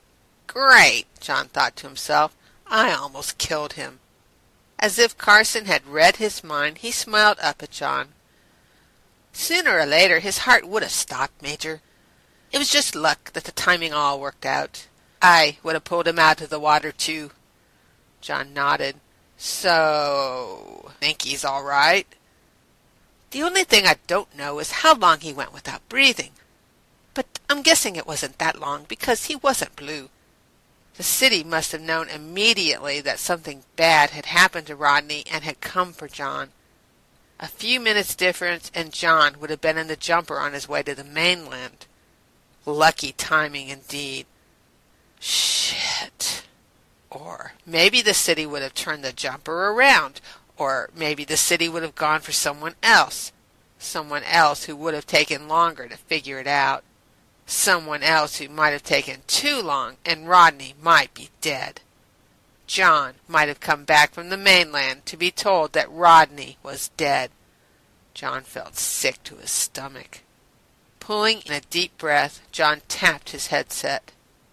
"Great," John thought to himself. "I almost killed him." As if Carson had read his mind, he smiled up at John. "Sooner or later his heart would have stopped, Major. It was just luck that the timing all worked out. I would have pulled him out of the water, too." John nodded. So, think he's all right? The only thing I don't know is how long he went without breathing. But I'm guessing it wasn't that long because he wasn't blue. The city must have known immediately that something bad had happened to Rodney and had come for John. A few minutes' difference and John would have been in the jumper on his way to the mainland. Lucky timing indeed. Shit. Or maybe the city would have turned the jumper around, or maybe the city would have gone for someone else. Someone else who would have taken longer to figure it out. Someone else who might have taken too long, and Rodney might be dead. John might have come back from the mainland to be told that Rodney was dead. John felt sick to his stomach. Pulling in a deep breath, John tapped his headset.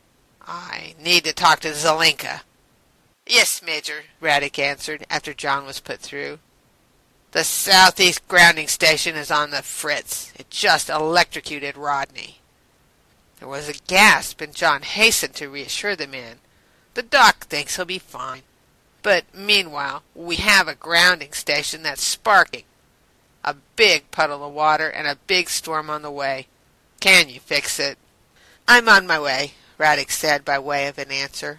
I need to talk to Zelenka. Yes, Major, Radek answered after John was put through. The southeast grounding station is on the fritz. It just electrocuted Rodney. There was a gasp, and John hastened to reassure the man. The doc thinks he'll be fine. But meanwhile, we have a grounding station that's sparking. A big puddle of water and a big storm on the way. Can you fix it? I'm on my way, Radek said by way of an answer.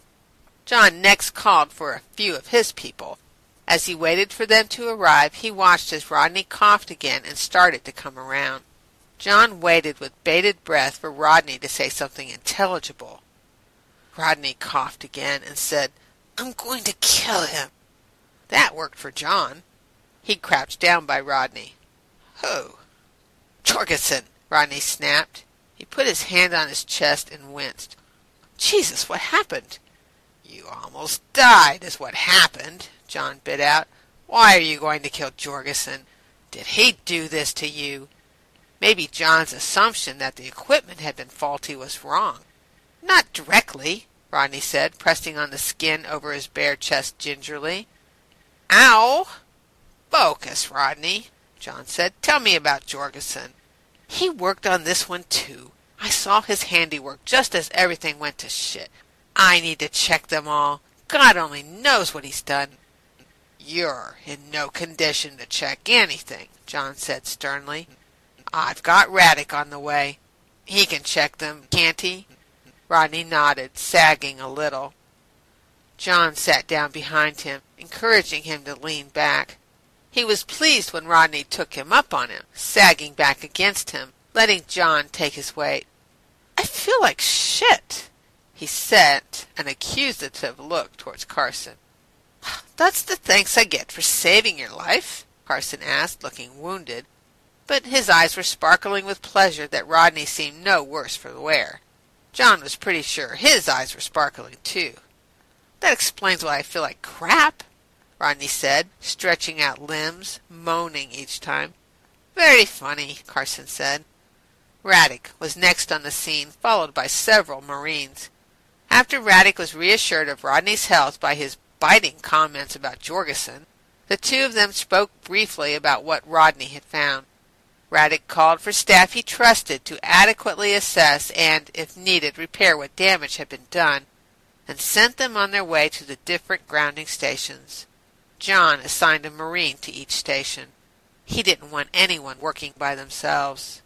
John next called for a few of his people. As he waited for them to arrive, he watched as Rodney coughed again and started to come around. John waited with bated breath for Rodney to say something intelligible. Rodney coughed again and said, I'm going to kill him. That worked for John. He crouched down by Rodney. Who? Jorgensen, Rodney snapped. He put his hand on his chest and winced. Jesus, what happened? You almost died is what happened, John bit out. Why are you going to kill Jorgensen? Did he do this to you? Maybe John's assumption that the equipment had been faulty was wrong. Not directly, Rodney said, pressing on the skin over his bare chest gingerly. Ow! Focus, Rodney, John said. Tell me about Jorgensen. He worked on this one, too. I saw his handiwork just as everything went to shit. I need to check them all. God only knows what he's done. You're in no condition to check anything, John said sternly. I've got Radek on the way. He can check them, can't he? Rodney nodded, sagging a little. John sat down behind him, encouraging him to lean back. He was pleased when Rodney took him up on him, sagging back against him, letting John take his weight. I feel like shit, he sent an accusative look towards Carson. That's the thanks I get for saving your life? Carson asked, looking wounded. But his eyes were sparkling with pleasure that Rodney seemed no worse for the wear. John was pretty sure his eyes were sparkling, too. That explains why I feel like crap, Rodney said, stretching out limbs, moaning each time. Very funny, Carson said. Radek was next on the scene, followed by several Marines. After Radek was reassured of Rodney's health by his biting comments about Jorgensen, the two of them spoke briefly about what Rodney had found. Radek called for staff he trusted to adequately assess and, if needed, repair what damage had been done, and sent them on their way to the different grounding stations. John assigned a Marine to each station. He didn't want anyone working by themselves.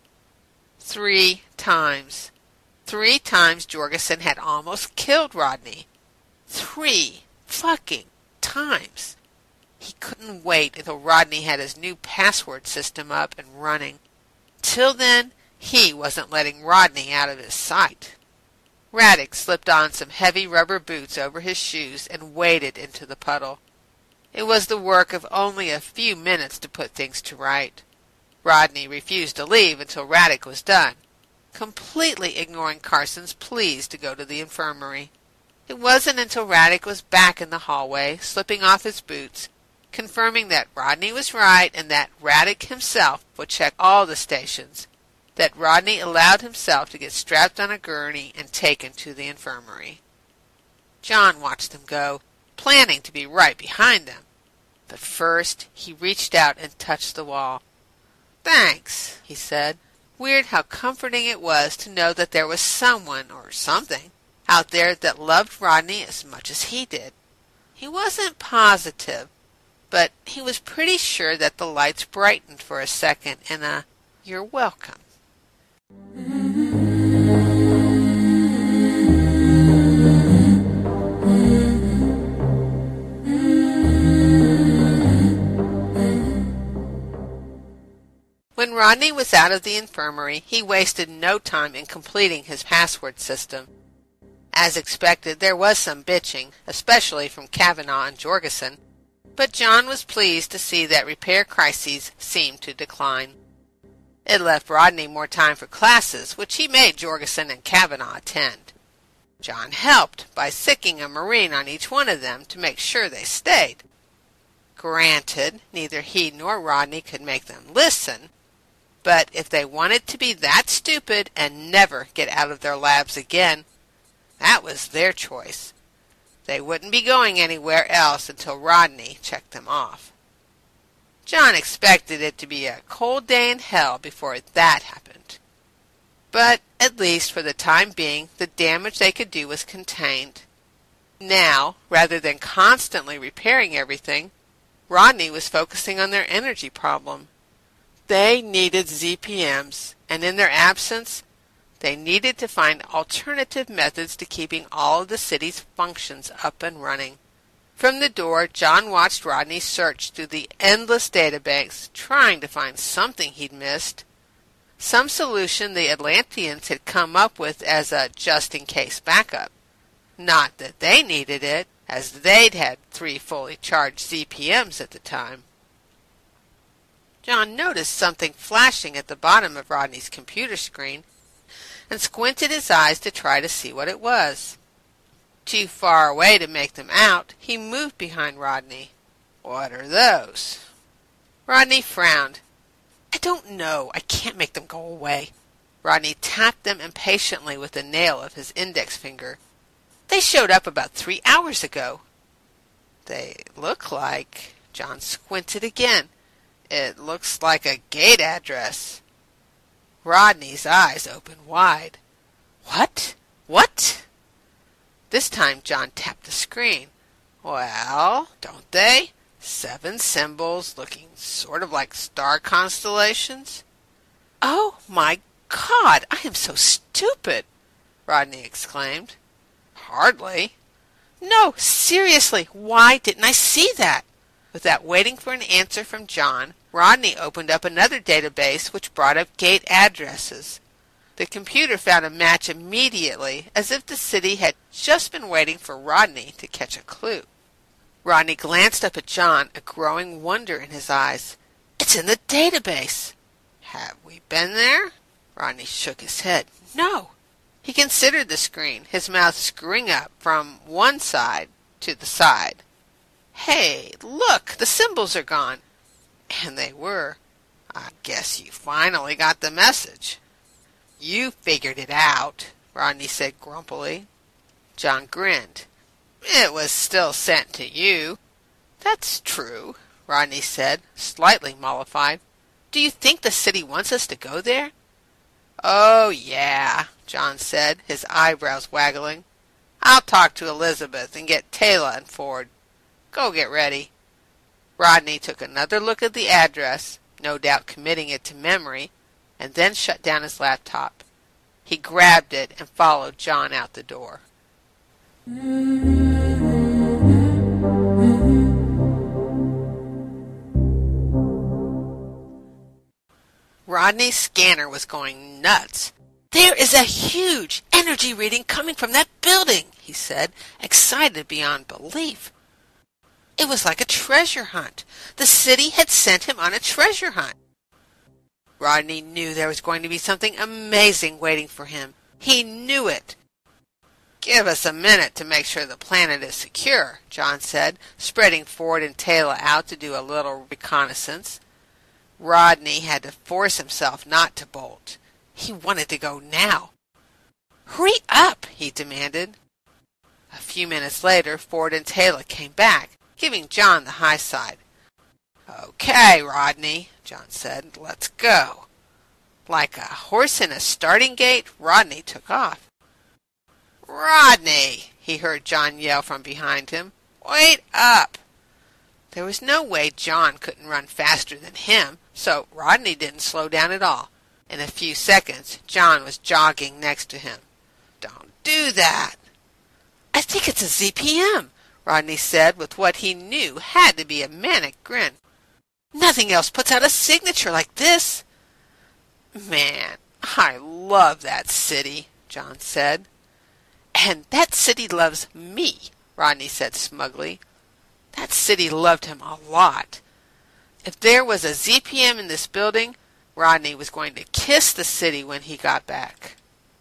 Three times. Three times Jorgensen had almost killed Rodney. Three fucking times. He couldn't wait until Rodney had his new password system up and running. Till then, he wasn't letting Rodney out of his sight. Radek slipped on some heavy rubber boots over his shoes and waded into the puddle. It was the work of only a few minutes to put things to right. Rodney refused to leave until Radek was done, completely ignoring Carson's pleas to go to the infirmary. It wasn't until Radek was back in the hallway, slipping off his boots, confirming that Rodney was right and that Radek himself would check all the stations, that Rodney allowed himself to get strapped on a gurney and taken to the infirmary. John watched them go, planning to be right behind them. But first he reached out and touched the wall. Thanks, he said. Weird how comforting it was to know that there was someone, or something, out there that loved Rodney as much as he did. He wasn't positive, but he was pretty sure that the lights brightened for a second in a "You're welcome." When Rodney was out of the infirmary, he wasted no time in completing his password system. As expected, there was some bitching, especially from Kavanaugh and Jorgensen, but John was pleased to see that repair crises seemed to decline. It left Rodney more time for classes, which he made Jorgensen and Kavanaugh attend. John helped by sicking a Marine on each one of them to make sure they stayed. Granted, neither he nor Rodney could make them listen, but if they wanted to be that stupid and never get out of their labs again, that was their choice. They wouldn't be going anywhere else until Rodney checked them off. John expected it to be a cold day in hell before that happened. But at least for the time being, the damage they could do was contained. Now, rather than constantly repairing everything, Rodney was focusing on their energy problem. They needed Z P Ms, and in their absence, they needed to find alternative methods to keeping all of the city's functions up and running. From the door, John watched Rodney search through the endless databanks, trying to find something he'd missed. Some solution the Atlanteans had come up with as a just-in-case backup. Not that they needed it, as they'd had three fully charged Z P Ms at the time. John noticed something flashing at the bottom of Rodney's computer screen and squinted his eyes to try to see what it was. Too far away to make them out, he moved behind Rodney. "What are those?" Rodney frowned. "I don't know. I can't make them go away." Rodney tapped them impatiently with the nail of his index finger. "They showed up about three hours ago." "They look like..." John squinted again. "It looks like a gate address." Rodney's eyes opened wide. "What? What?" This time John tapped the screen. "Well, don't they? Seven symbols looking sort of like star constellations." "Oh, my God! I am so stupid!" Rodney exclaimed. "Hardly." "No, seriously, why didn't I see that?" Without waiting for an answer from John, Rodney opened up another database which brought up gate addresses. The computer found a match immediately, as if the city had just been waiting for Rodney to catch a clue. Rodney glanced up at John, a growing wonder in his eyes. "It's in the database." "Have we been there?" Rodney shook his head. "No." He considered the screen, his mouth screwing up from one side to the side. "Hey, look, the symbols are gone." And they were. "I guess you finally got the message." "You figured it out," Rodney said grumpily. John grinned. "It was still sent to you." "That's true," Rodney said, slightly mollified. "Do you think the city wants us to go there?" "Oh, yeah," John said, his eyebrows waggling. "I'll talk to Elizabeth and get Taylor and Ford. Go get ready." Rodney took another look at the address, no doubt committing it to memory, and then shut down his laptop. He grabbed it and followed John out the door. Rodney's scanner was going nuts. "There is a huge energy reading coming from that building," he said, excited beyond belief. It was like a treasure hunt. The city had sent him on a treasure hunt. Rodney knew there was going to be something amazing waiting for him. He knew it. "Give us a minute to make sure the planet is secure," John said, spreading Ford and Taylor out to do a little reconnaissance. Rodney had to force himself not to bolt. He wanted to go now. "Hurry up," he demanded. A few minutes later, Ford and Taylor came back, giving John the high side. "Okay, Rodney," John said, "let's go." Like a horse in a starting gate, Rodney took off. "Rodney!" he heard John yell from behind him. Wait up!" There was no way John couldn't run faster than him, so Rodney didn't slow down at all. In a few seconds, John was jogging next to him. "Don't do that." "I think it's a Z P M," Rodney said with what he knew had to be a manic grin. "Nothing else puts out a signature like this." "Man, I love that city," John said. "And that city loves me," Rodney said smugly. That city loved him a lot. If there was a Z P M in this building, Rodney was going to kiss the city when he got back.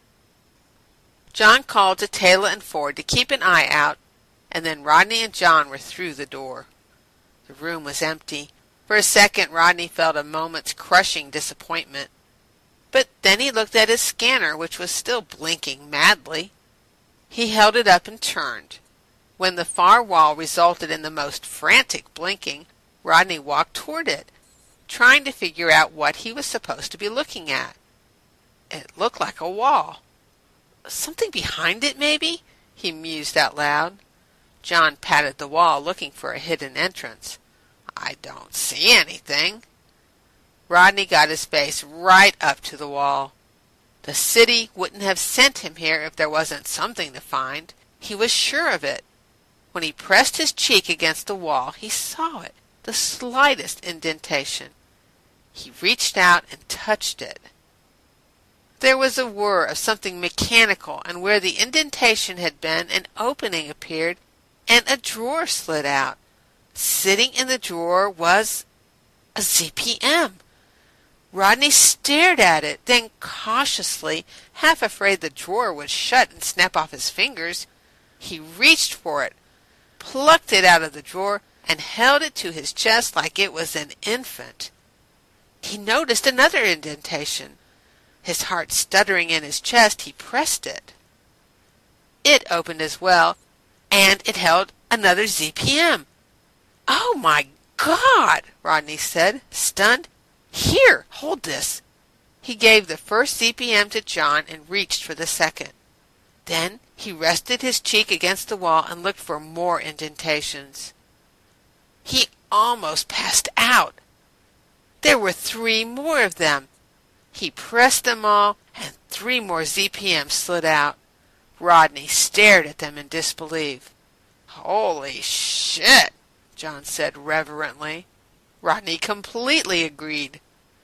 John called to Taylor and Ford to keep an eye out, and then Rodney and John were through the door. The room was empty. For a second, Rodney felt a moment's crushing disappointment. But then he looked at his scanner, which was still blinking madly. He held it up and turned. When the far wall resulted in the most frantic blinking, Rodney walked toward it, trying to figure out what he was supposed to be looking at. It looked like a wall. "Something behind it, maybe?" he mused out loud. John patted the wall, looking for a hidden entrance. "I don't see anything." Rodney got his face right up to the wall. The city wouldn't have sent him here if there wasn't something to find. He was sure of it. When he pressed his cheek against the wall, he saw it, the slightest indentation. He reached out and touched it. There was a whir of something mechanical, and where the indentation had been, an opening appeared, and a drawer slid out. Sitting in the drawer was a Z P M. Rodney stared at it, then cautiously, half afraid the drawer would shut and snap off his fingers, he reached for it, plucked it out of the drawer, and held it to his chest like it was an infant. He noticed another indentation. His heart stuttering in his chest, he pressed it. It opened as well, and it held another Z P M. "Oh, my God!" Rodney said, stunned. "Here, hold this." He gave the first Z P M to John and reached for the second. Then he rested his cheek against the wall and looked for more indentations. He almost passed out. There were three more of them. He pressed them all, and three more Z P Ms slid out. Rodney stared at them in disbelief. "Holy shit," John said reverently. Rodney completely agreed.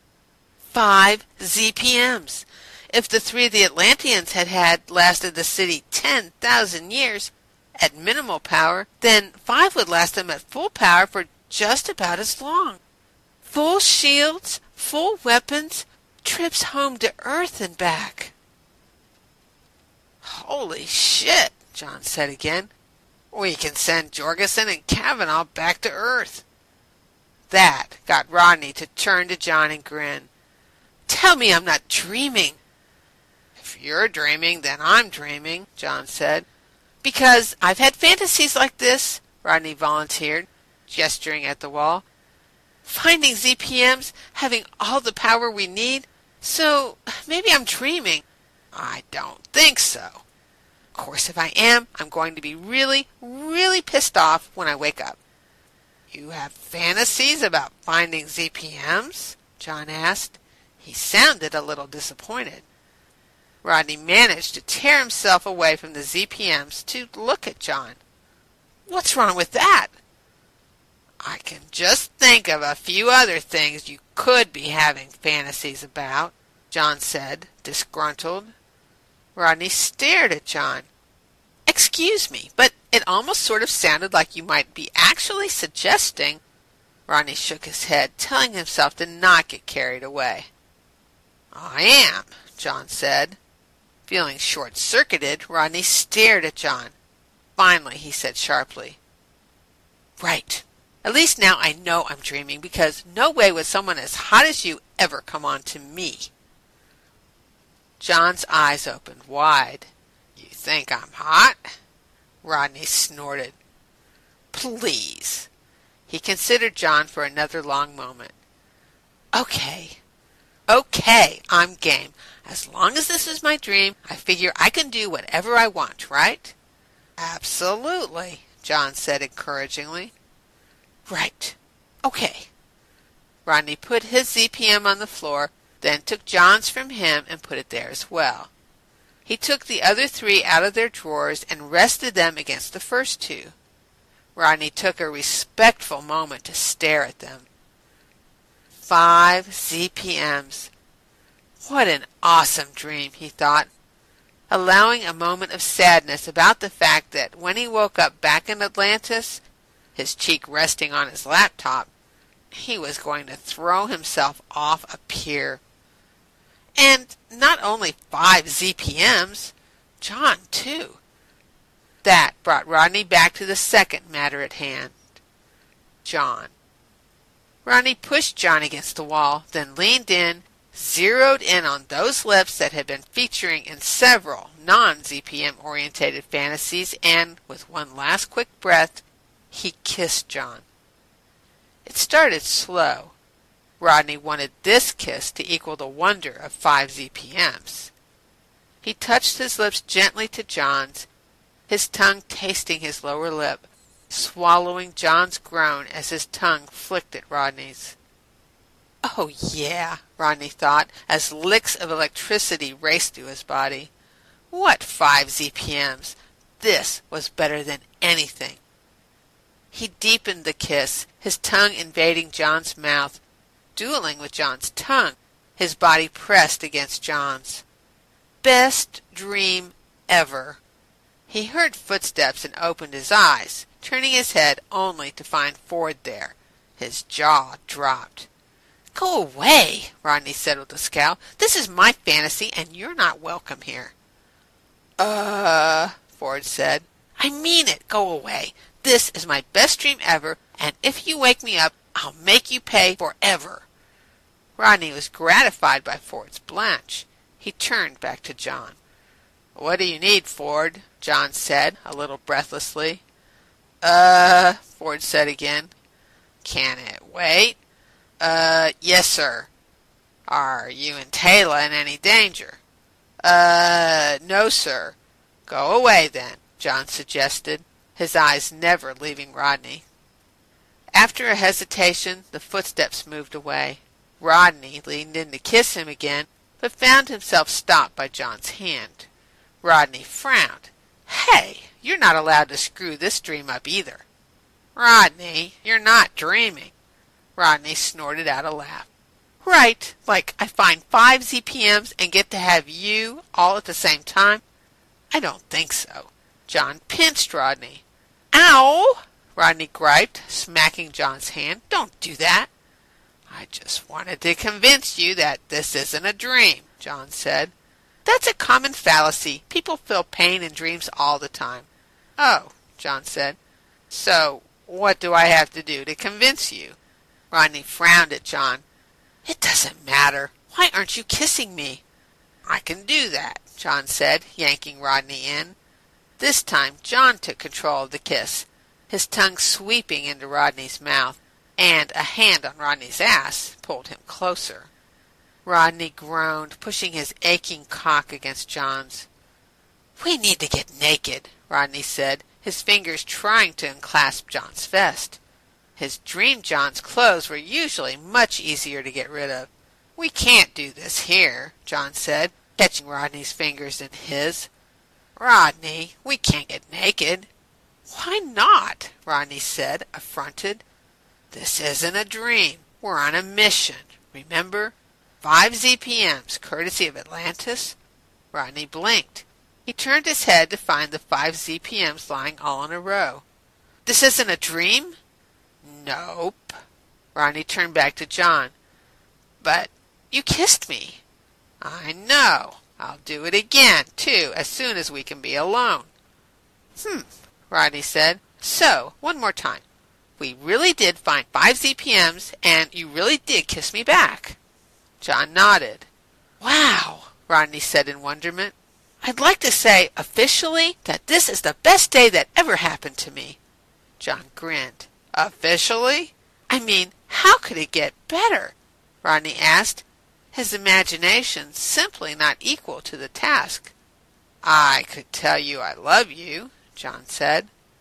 Five Z P Ms. If the three of the Atlanteans had had lasted the city ten thousand years at minimal power, then five would last them at full power for just about as long. Full shields, full weapons, trips home to Earth and back. "Holy shit," John said again. "We can send Jorgensen and Kavanaugh back to Earth." That got Rodney to turn to John and grin. "Tell me I'm not dreaming." "If you're dreaming, then I'm dreaming," John said. "Because I've had fantasies like this," Rodney volunteered, gesturing at the wall. "Finding Z P Ms, having all the power we need. So maybe I'm dreaming." "I don't think so." "Of course, if I am, I'm going to be really, really pissed off when I wake up." "You have fantasies about finding Z P Ms?" John asked. He sounded a little disappointed. Rodney managed to tear himself away from the Z P Ms to look at John. "What's wrong with that?" "I can just think of a few other things you could be having fantasies about," John said, disgruntled. Rodney stared at John. "Excuse me, but it almost sort of sounded like you might be actually suggesting—" Rodney shook his head, telling himself to not get carried away. "I am," John said. Feeling short-circuited, Rodney stared at John. Finally, he said sharply, "Right. At least now I know I'm dreaming, because no way would someone as hot as you ever come on to me." John's eyes opened wide. "You think I'm hot?" Rodney snorted. "Please." He considered John for another long moment. "Okay. Okay, I'm game. As long as this is my dream, I figure I can do whatever I want, right?" "Absolutely," John said encouragingly. Right. Okay. Rodney put his Z P M on the floor, then took John's from him and put it there as well. He took the other three out of their drawers and rested them against the first two. Rodney took a respectful moment to stare at them. Five Z P Ms. What an awesome dream, he thought, allowing a moment of sadness about the fact that when he woke up back in Atlantis, his cheek resting on his laptop, he was going to throw himself off a pier. And not only five Z P Ms, John too. That brought Rodney back to the second matter at hand. John. Rodney pushed John against the wall, then leaned in, zeroed in on those lips that had been featuring in several non-Z P M-orientated fantasies, and, with one last quick breath, he kissed John. It started slow. Rodney wanted this kiss to equal the wonder of five Z P Ms. He touched his lips gently to John's, his tongue tasting his lower lip, swallowing John's groan as his tongue flicked at Rodney's. Oh, yeah, Rodney thought, as licks of electricity raced through his body. What five Z P Ms? This was better than anything. He deepened the kiss, his tongue invading John's mouth, dueling with John's tongue, his body pressed against John's. Best dream ever. He heard footsteps and opened his eyes, turning his head only to find Ford there. His jaw dropped. Go away, Rodney said with a scowl. This is my fantasy, and you're not welcome here. Uh, Ford said. I mean it. Go away. This is my best dream ever, and if you wake me up, I'll make you pay forever. Rodney was gratified by Ford's blanch. He turned back to John. What do you need, Ford? John said, a little breathlessly. Uh, Ford said again. Can it wait? Uh, yes, sir. Are you and Taylor in any danger? Uh, no, sir. Go away, then, John suggested, his eyes never leaving Rodney. After a hesitation, the footsteps moved away. Rodney leaned in to kiss him again, but found himself stopped by John's hand. Rodney frowned. Hey, you're not allowed to screw this dream up either. Rodney, you're not dreaming. Rodney snorted out a laugh. Right, like I find five Z P Ms and get to have you all at the same time? I don't think so. John pinched Rodney. Ow! Rodney griped, smacking John's hand. Don't do that. I just wanted to convince you that this isn't a dream, John said. That's a common fallacy. People feel pain in dreams all the time. Oh, John said. So, what do I have to do to convince you? Rodney frowned at John. It doesn't matter. Why aren't you kissing me? I can do that, John said, yanking Rodney in. This time, John took control of the kiss, his tongue sweeping into Rodney's mouth, and a hand on Rodney's ass pulled him closer. Rodney groaned, pushing his aching cock against John's. We need to get naked, Rodney said, his fingers trying to unclasp John's vest. His dream John's clothes were usually much easier to get rid of. We can't do this here, John said, catching Rodney's fingers in his. Rodney, we can't get naked. Why not? Rodney said, affronted. This isn't a dream. We're on a mission. Remember? Five Z P Ms, courtesy of Atlantis. Rodney blinked. He turned his head to find the five Z P Ms lying all in a row. This isn't a dream? Nope. Rodney turned back to John. But you kissed me. I know. I'll do it again, too, as soon as we can be alone. Hmm, Rodney said. So, one more time. We really did find five Z P Ms, and you really did kiss me back. John nodded. Wow, Rodney said in wonderment. I'd like to say, officially, that this is the best day that ever happened to me. John grinned. Officially? I mean, how could it get better? Rodney asked, his imagination simply not equal to the task. I could tell you I love you, John said.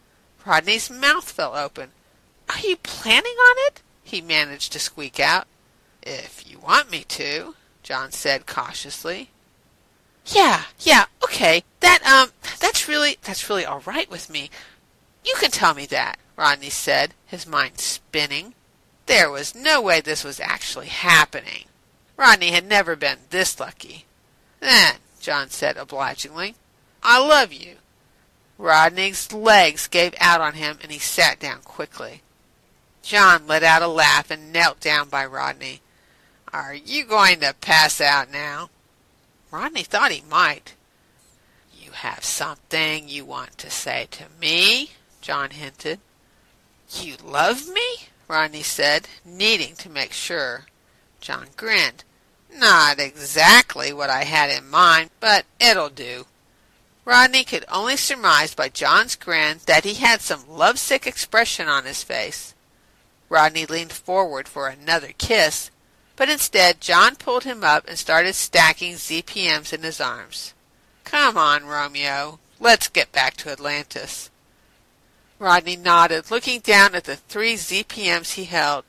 Rodney's mouth fell open. "Are you planning on it?" he managed to squeak out. "If you want me to," John said cautiously. Yeah, yeah, okay. That, um, that's really, that's really all right with me. You can tell me that, Rodney said, his mind spinning. There was no way this was actually happening. Rodney had never been this lucky. "Then," John said obligingly, "I love you." Rodney's legs gave out on him, and he sat down quickly. John let out a laugh and knelt down by Rodney. "Are you going to pass out now?" Rodney thought he might. "You have something you want to say to me?" John hinted. "You love me?" Rodney said, needing to make sure. John grinned. "Not exactly what I had in mind, but it'll do." Rodney could only surmise by John's grin that he had some lovesick expression on his face. Rodney leaned forward for another kiss, but instead John pulled him up and started stacking Z P Ms in his arms. "Come on, Romeo. Let's get back to Atlantis." Rodney nodded, looking down at the three Z P Ms he held.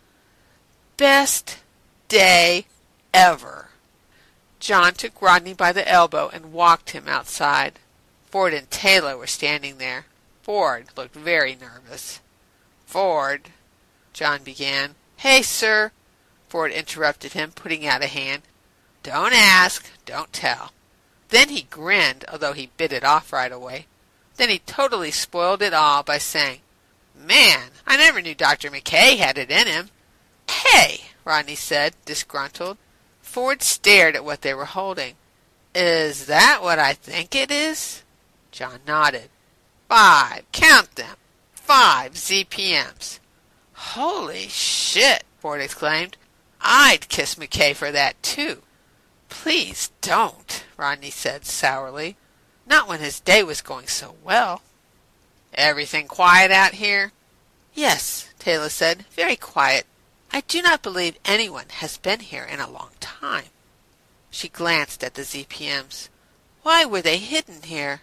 Best day ever. John took Rodney by the elbow and walked him outside. Ford and Taylor were standing there. Ford looked very nervous. "Ford," John began. "Hey, sir," Ford interrupted him, putting out a hand. "Don't ask, don't tell." Then he grinned, although he bit it off right away. Then he totally spoiled it all by saying, "Man, I never knew Doctor McKay had it in him." "Hey," Rodney said, disgruntled. Ford stared at what they were holding. "Is that what I think it is?" John nodded. Five, count them, five Z P Ms. "Holy shit," Ford exclaimed. "I'd kiss McKay for that, too." "Please don't," Rodney said sourly. "Not when his day was going so well." "Everything quiet out here?" "Yes," Taylor said, "very quiet. I do not believe anyone has been here in a long time." She glanced at the Z P Ms. "Why were they hidden here?"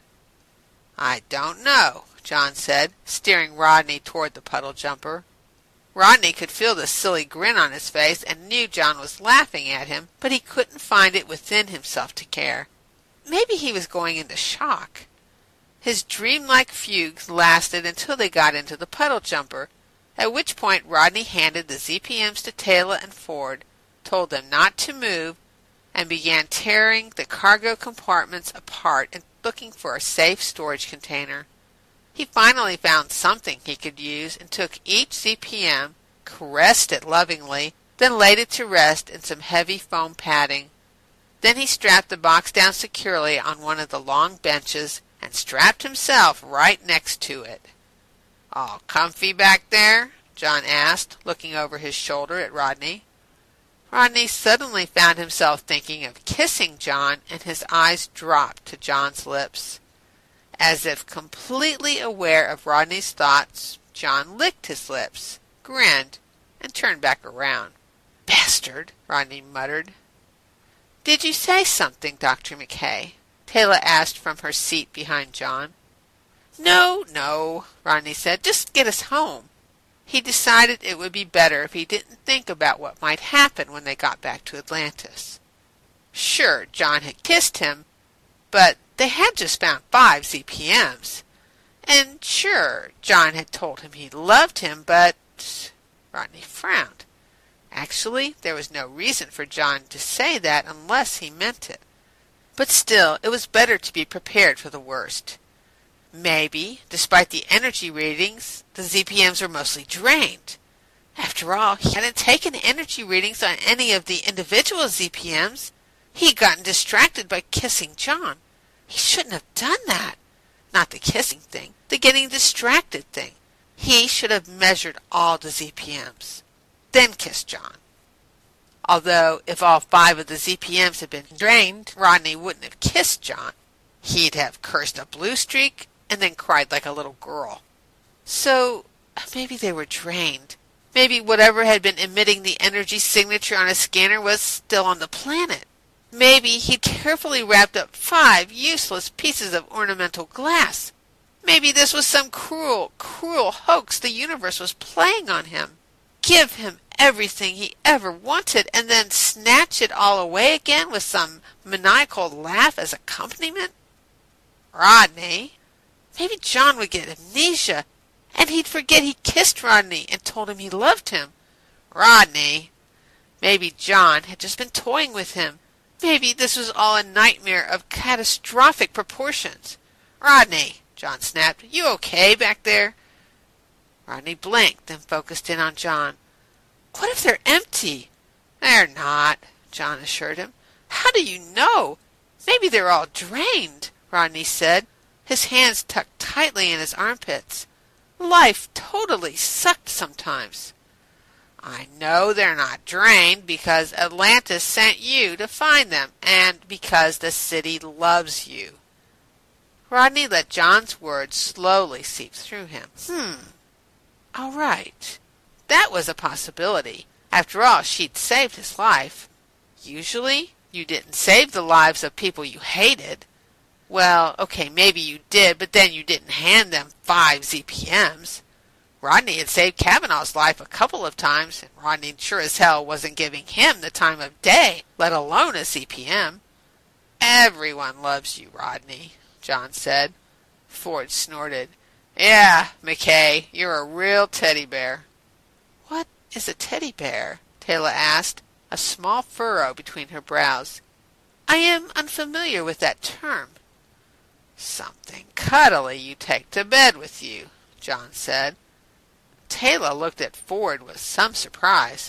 "I don't know," John said, steering Rodney toward the puddle jumper. Rodney could feel the silly grin on his face and knew John was laughing at him, but he couldn't find it within himself to care. Maybe he was going into shock. His dreamlike fugue lasted until they got into the puddle jumper, at which point Rodney handed the Z P Ms to Taylor and Ford, told them not to move, and began tearing the cargo compartments apart and looking for a safe storage container. He finally found something he could use and took each Z P M, caressed it lovingly, then laid it to rest in some heavy foam padding. Then he strapped the box down securely on one of the long benches and strapped himself right next to it. "All comfy back there?" John asked, looking over his shoulder at Rodney. Rodney suddenly found himself thinking of kissing John, and his eyes dropped to John's lips. As if completely aware of Rodney's thoughts, John licked his lips, grinned, and turned back around. "Bastard," Rodney muttered. "Did you say something, Doctor McKay?" Taylor asked from her seat behind John. "No, no," Rodney said. "Just get us home." He decided it would be better if he didn't think about what might happen when they got back to Atlantis. Sure, John had kissed him, but they had just found five Z P Ms. And sure, John had told him he loved him, but... Rodney frowned. Actually, there was no reason for John to say that unless he meant it. But still, it was better to be prepared for the worst. Maybe, despite the energy readings, the Z P Ms were mostly drained. After all, he hadn't taken energy readings on any of the individual Z P Ms. He'd gotten distracted by kissing John. He shouldn't have done that. Not the kissing thing, the getting distracted thing. He should have measured all the Z P Ms, then kissed John. Although, if all five of the Z P Ms had been drained, Rodney wouldn't have kissed John. He'd have cursed a blue streak and then cried like a little girl. So, maybe they were drained. Maybe whatever had been emitting the energy signature on his scanner was still on the planet. Maybe he'd carefully wrapped up five useless pieces of ornamental glass. Maybe this was some cruel, cruel hoax the universe was playing on him. Give him everything he ever wanted and then snatch it all away again with some maniacal laugh as accompaniment? Rodney! Maybe John would get amnesia, and he'd forget he kissed Rodney and told him he loved him. Rodney! Maybe John had just been toying with him. Maybe this was all a nightmare of catastrophic proportions. Rodney! John snapped. You okay back there? Rodney blinked, then focused in on John. What if they're empty? They're not, John assured him. How do you know? Maybe they're all drained, Rodney said, his hands tucked tightly in his armpits. Life totally sucked sometimes. I know they're not drained because Atlantis sent you to find them, and because the city loves you. Rodney let John's words slowly seep through him. Hmm. All right. That was a possibility. After all, she'd saved his life. Usually, you didn't save the lives of people you hated. Well, okay, maybe you did, but then you didn't hand them five Z P Ms. Rodney had saved Kavanaugh's life a couple of times, and Rodney sure as hell wasn't giving him the time of day, let alone a Z P M. Everyone loves you, Rodney, John said. Ford snorted. Yeah, McKay, you're a real teddy bear. What is a teddy bear? Taylor asked, a small furrow between her brows. I am unfamiliar with that term. Something cuddly you take to bed with you, John said. Taylor looked at Ford with some surprise.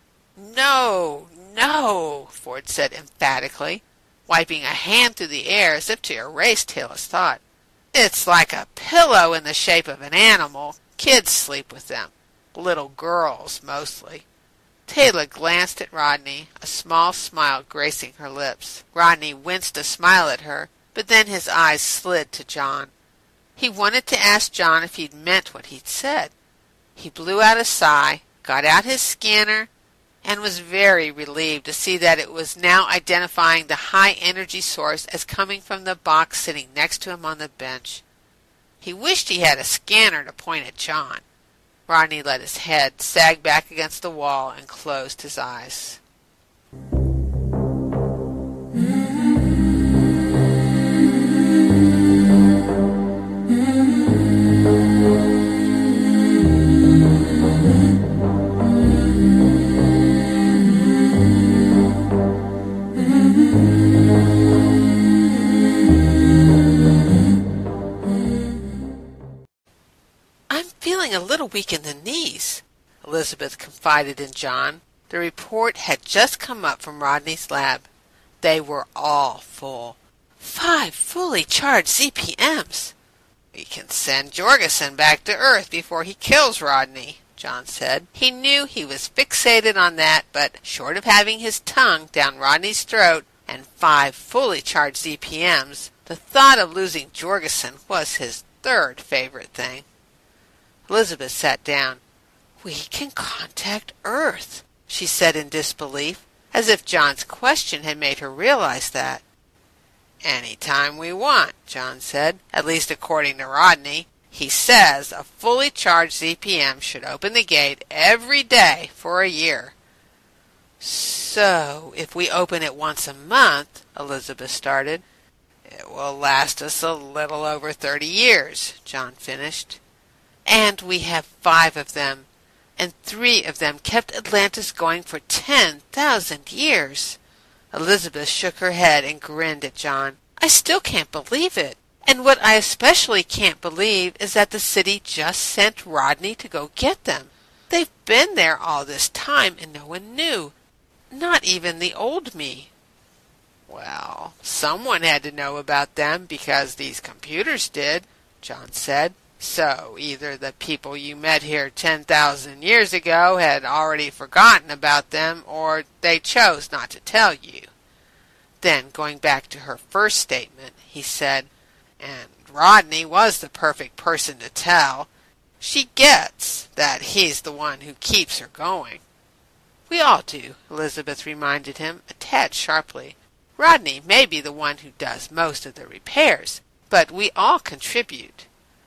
No, no, Ford said emphatically, wiping a hand through the air as if to erase Taylor's thought. It's like a pillow in the shape of an animal. Kids sleep with them. Little girls, mostly. Taylor glanced at Rodney, a small smile gracing her lips. Rodney winced a smile at her, but then his eyes slid to John. He wanted to ask John if he'd meant what he'd said. He blew out a sigh, got out his scanner, and was very relieved to see that it was now identifying the high-energy source as coming from the box sitting next to him on the bench. He wished he had a scanner to point at John. Rodney let his head sag back against the wall and closed his eyes. A little weak in the knees, Elizabeth confided in John. The report had just come up from Rodney's lab. They were all full. Five fully charged Z P Ms. We can send Jorgensen back to Earth before he kills Rodney, John said. He knew he was fixated on that, but short of having his tongue down Rodney's throat and five fully charged Z P Ms, the thought of losing Jorgensen was his third favorite thing. Elizabeth sat down. We can contact Earth, she said in disbelief, as if John's question had made her realize that. Any time we want, John said, at least according to Rodney. He says a fully charged Z P M should open the gate every day for a year. So, if we open it once a month, Elizabeth started. It will last us a little over thirty years, John finished. And we have five of them, and three of them kept Atlantis going for ten thousand years. Elizabeth shook her head and grinned at John. I still can't believe it. And what I especially can't believe is that the city just sent Rodney to go get them. They've been there all this time and no one knew. Not even the old me. Well, someone had to know about them because these computers did, John said. So, either the people you met here ten thousand years ago had already forgotten about them, or they chose not to tell you. Then, going back to her first statement, he said, and Rodney was the perfect person to tell. She gets that he's the one who keeps her going. We all do, Elizabeth reminded him, a tad sharply. Rodney may be the one who does most of the repairs, but we all contribute.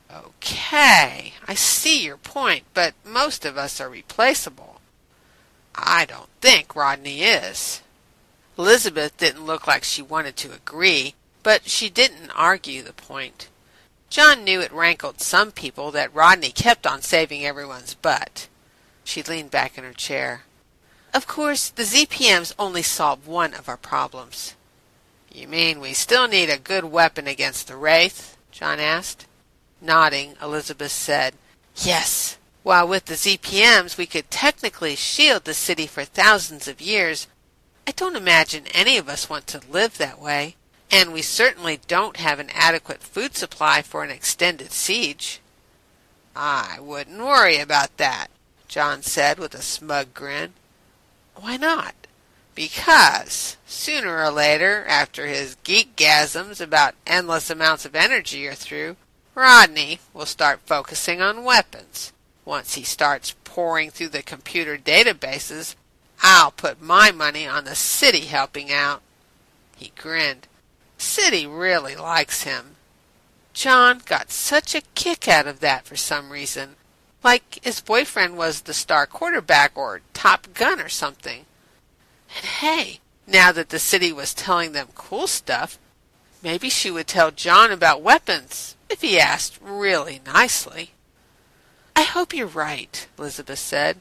Okay, I see your point, but most of us are replaceable. I don't think Rodney is. Elizabeth didn't look like she wanted to agree, but she didn't argue the point. John knew it rankled some people that Rodney kept on saving everyone's butt. She leaned back in her chair. Of course, the Z P Ms only solve one of our problems. You mean we still need a good weapon against the Wraith? John asked. Nodding, Elizabeth said, Yes. While with the Z P Ms we could technically shield the city for thousands of years, I don't imagine any of us want to live that way, and we certainly don't have an adequate food supply for an extended siege. I wouldn't worry about that, John said with a smug grin. Why not? Because, sooner or later, after his geekgasms about endless amounts of energy are through, Rodney will start focusing on weapons. Once he starts pouring through the computer databases, I'll put my money on the city helping out. He grinned. City really likes him. John got such a kick out of that for some reason, like his boyfriend was the star quarterback or Top Gun or something. And hey, now that the city was telling them cool stuff, maybe she would tell John about weapons, if he asked really nicely. I hope you're right, Elizabeth said.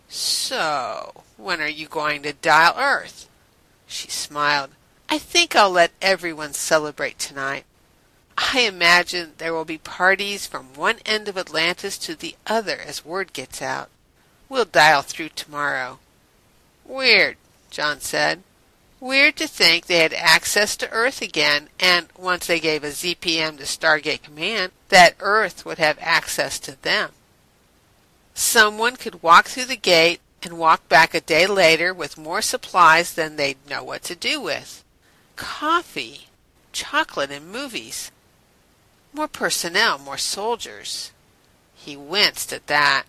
So, when are you going to dial Earth? She smiled. I think I'll let everyone celebrate tonight. I imagine there will be parties from one end of Atlantis to the other as word gets out. We'll dial through tomorrow. Weird, John said. Weird to think they had access to Earth again, and once they gave a Z P M to Stargate Command, that Earth would have access to them. Someone could walk through the gate and walk back a day later with more supplies than they'd know what to do with. Coffee, chocolate, and movies. More personnel, more soldiers. He winced at that.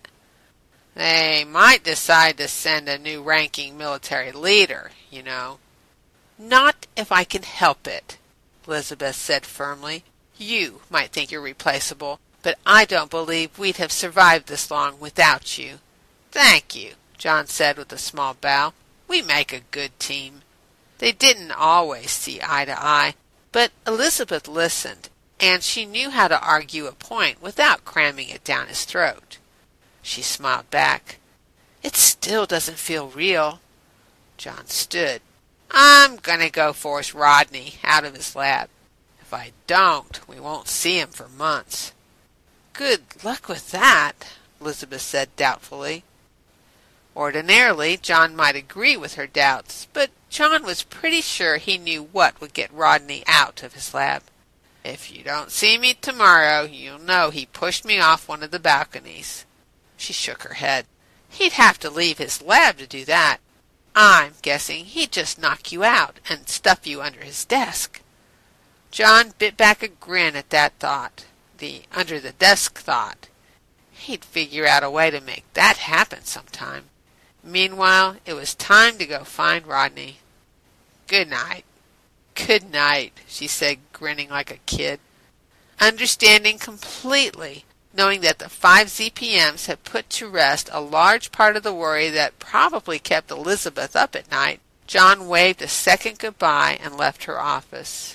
They might decide to send a new ranking military leader, you know. Not if I can help it, Elizabeth said firmly. You might think you're replaceable, but I don't believe we'd have survived this long without you. Thank you, John said with a small bow. We make a good team. They didn't always see eye to eye, but Elizabeth listened, and she knew how to argue a point without cramming it down his throat. She smiled back. It still doesn't feel real. John stood. I'm gonna go force Rodney out of his lab. If I don't, we won't see him for months. Good luck with that, Elizabeth said doubtfully. Ordinarily, John might agree with her doubts, but John was pretty sure he knew what would get Rodney out of his lab. If you don't see me tomorrow, you'll know he pushed me off one of the balconies. She shook her head. He'd have to leave his lab to do that. I'm guessing he'd just knock you out and stuff you under his desk. John bit back a grin at that thought, the under-the-desk thought. He'd figure out a way to make that happen sometime. Meanwhile, it was time to go find Rodney. Good night. Good night, she said, grinning like a kid. Understanding completely, knowing that the five Z P Ms had put to rest a large part of the worry that probably kept Elizabeth up at night, John waved a second goodbye and left her office.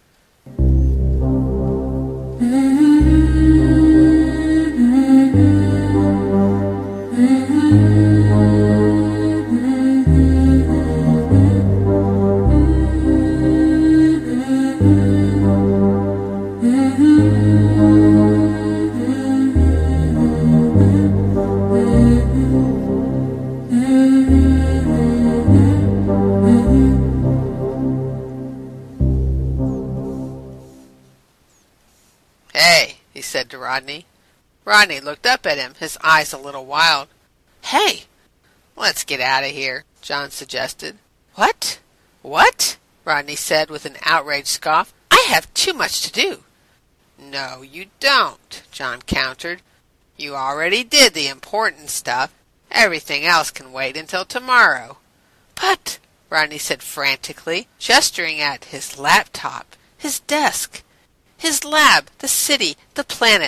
Said to Rodney. Rodney looked up at him, his eyes a little wild. Hey, let's get out of here, John suggested. What? What? Rodney said with an outraged scoff. I have too much to do. No, you don't, John countered. You already did the important stuff. Everything else can wait until tomorrow. But, Rodney said frantically, gesturing at his laptop, his desk, his lab, the city, the planet.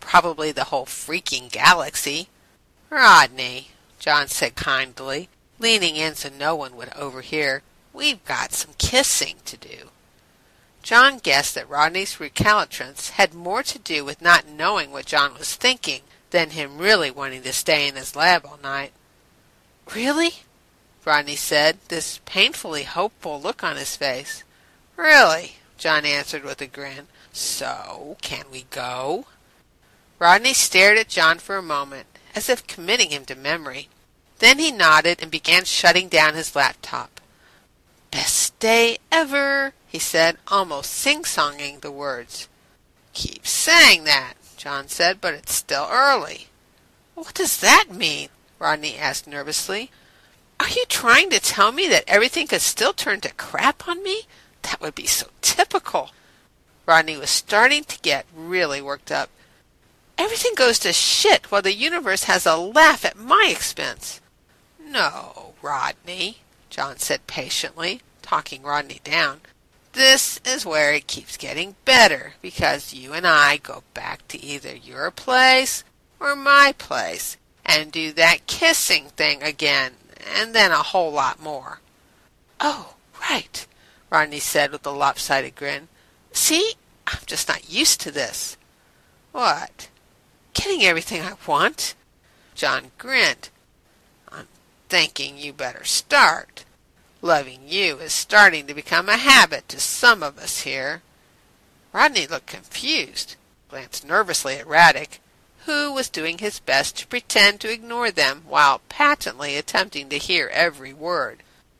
Probably the whole freaking galaxy. Rodney, John said kindly, leaning in so no one would overhear, we've got some kissing to do. John guessed that Rodney's recalcitrance had more to do with not knowing what John was thinking than him really wanting to stay in his lab all night. Really? Rodney said, this painfully hopeful look on his face. Really, John answered with a grin. So, can we go? Rodney stared at John for a moment, as if committing him to memory. Then he nodded and began shutting down his laptop. Best day ever, he said, almost sing-songing the words. Keep saying that, John said, but it's still early. What does that mean? Rodney asked nervously. Are you trying to tell me that everything could still turn to crap on me? That would be so typical. Rodney was starting to get really worked up. Everything goes to shit while the universe has a laugh at my expense. No, Rodney, John said patiently, talking Rodney down. This is where it keeps getting better, because you and I go back to either your place or my place and do that kissing thing again, and then a whole lot more. Oh, right, Rodney said with a lopsided grin. See, I'm just not used to this. What? Getting everything I want? John grinned. I'm thinking you better start. Loving you is starting to become a habit to some of us here. Rodney looked confused, glanced nervously at Radek, who was doing his best to pretend to ignore them while patently attempting to hear every word.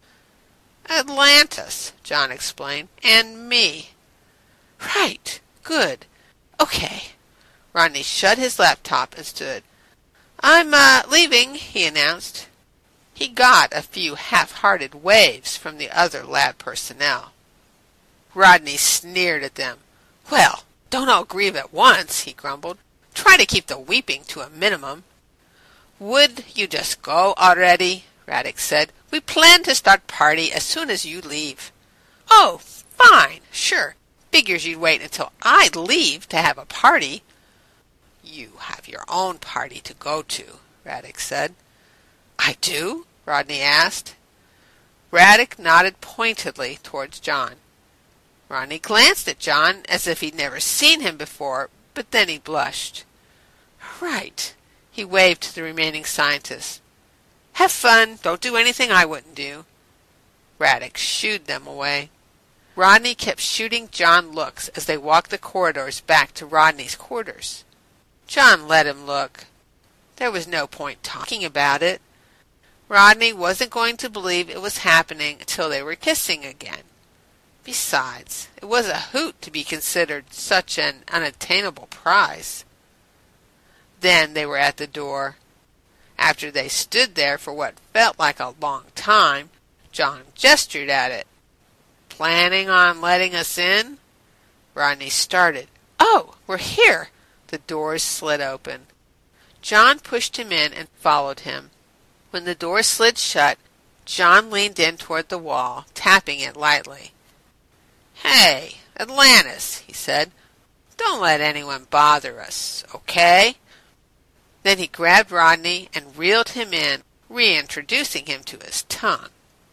Atlantis, John explained, and me. Right, good. Okay. Rodney shut his laptop and stood. I'm, uh, leaving, he announced. He got a few half-hearted waves from the other lab personnel. Rodney sneered at them. Well, don't all grieve at once, he grumbled. Try to keep the weeping to a minimum. Would you just go already? Radek said. We plan to start party as soon as you leave. Oh, fine, sure. Figures you'd wait until I leave to have a party. You have your own party to go to, Radek said. I do? Rodney asked. Radek nodded pointedly towards John. Rodney glanced at John as if he'd never seen him before, but then he blushed. Right. He waved to the remaining scientists. Have fun. Don't do anything I wouldn't do. Radek shooed them away. Rodney kept shooting John looks as they walked the corridors back to Rodney's quarters. John let him look. There was no point talking about it. Rodney wasn't going to believe it was happening until they were kissing again. Besides, it was a hoot to be considered such an unattainable prize. Then they were at the door. After they stood there for what felt like a long time, John gestured at it. Planning on letting us in? Rodney started. Oh, we're here. The doors slid open. John pushed him in and followed him. When the door slid shut, John leaned in toward the wall, tapping it lightly. Hey, Atlantis, he said. Don't let anyone bother us, okay? Then he grabbed Rodney and reeled him in, reintroducing him to his tongue.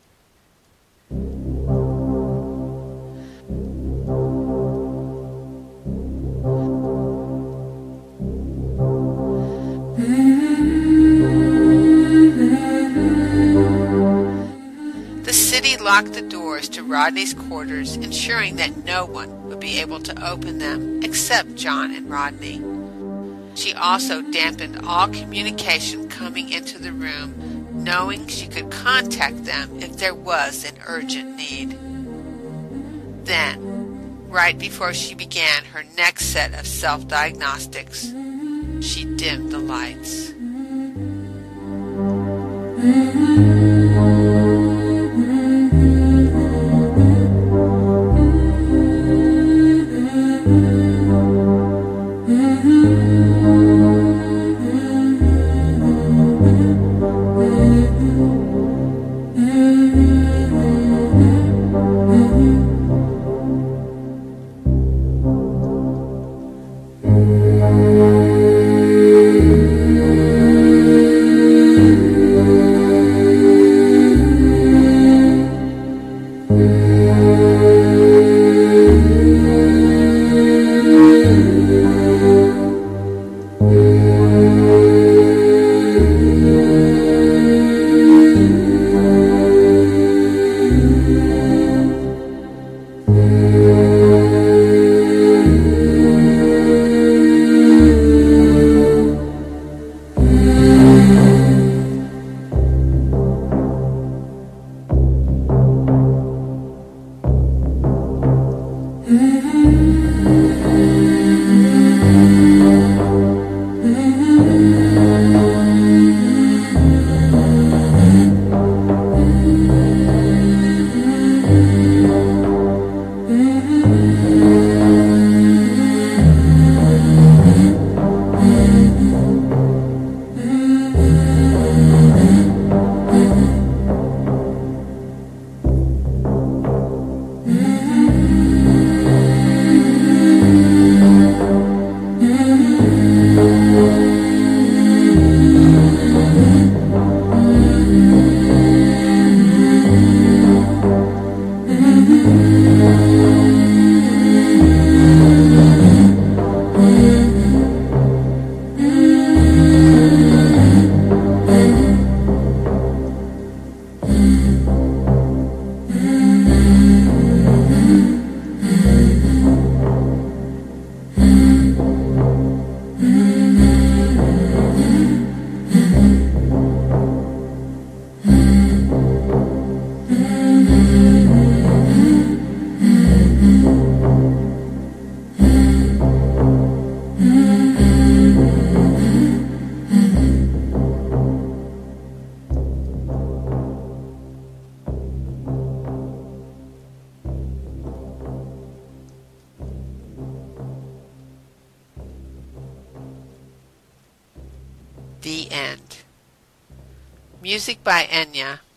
The city locked the doors to Rodney's quarters, ensuring that no one would be able to open them except John and Rodney. She also dampened all communication coming into the room, knowing she could contact them if there was an urgent need. Then, right before she began her next set of self-diagnostics, she dimmed the lights. Thank you. The end. Music by Enya.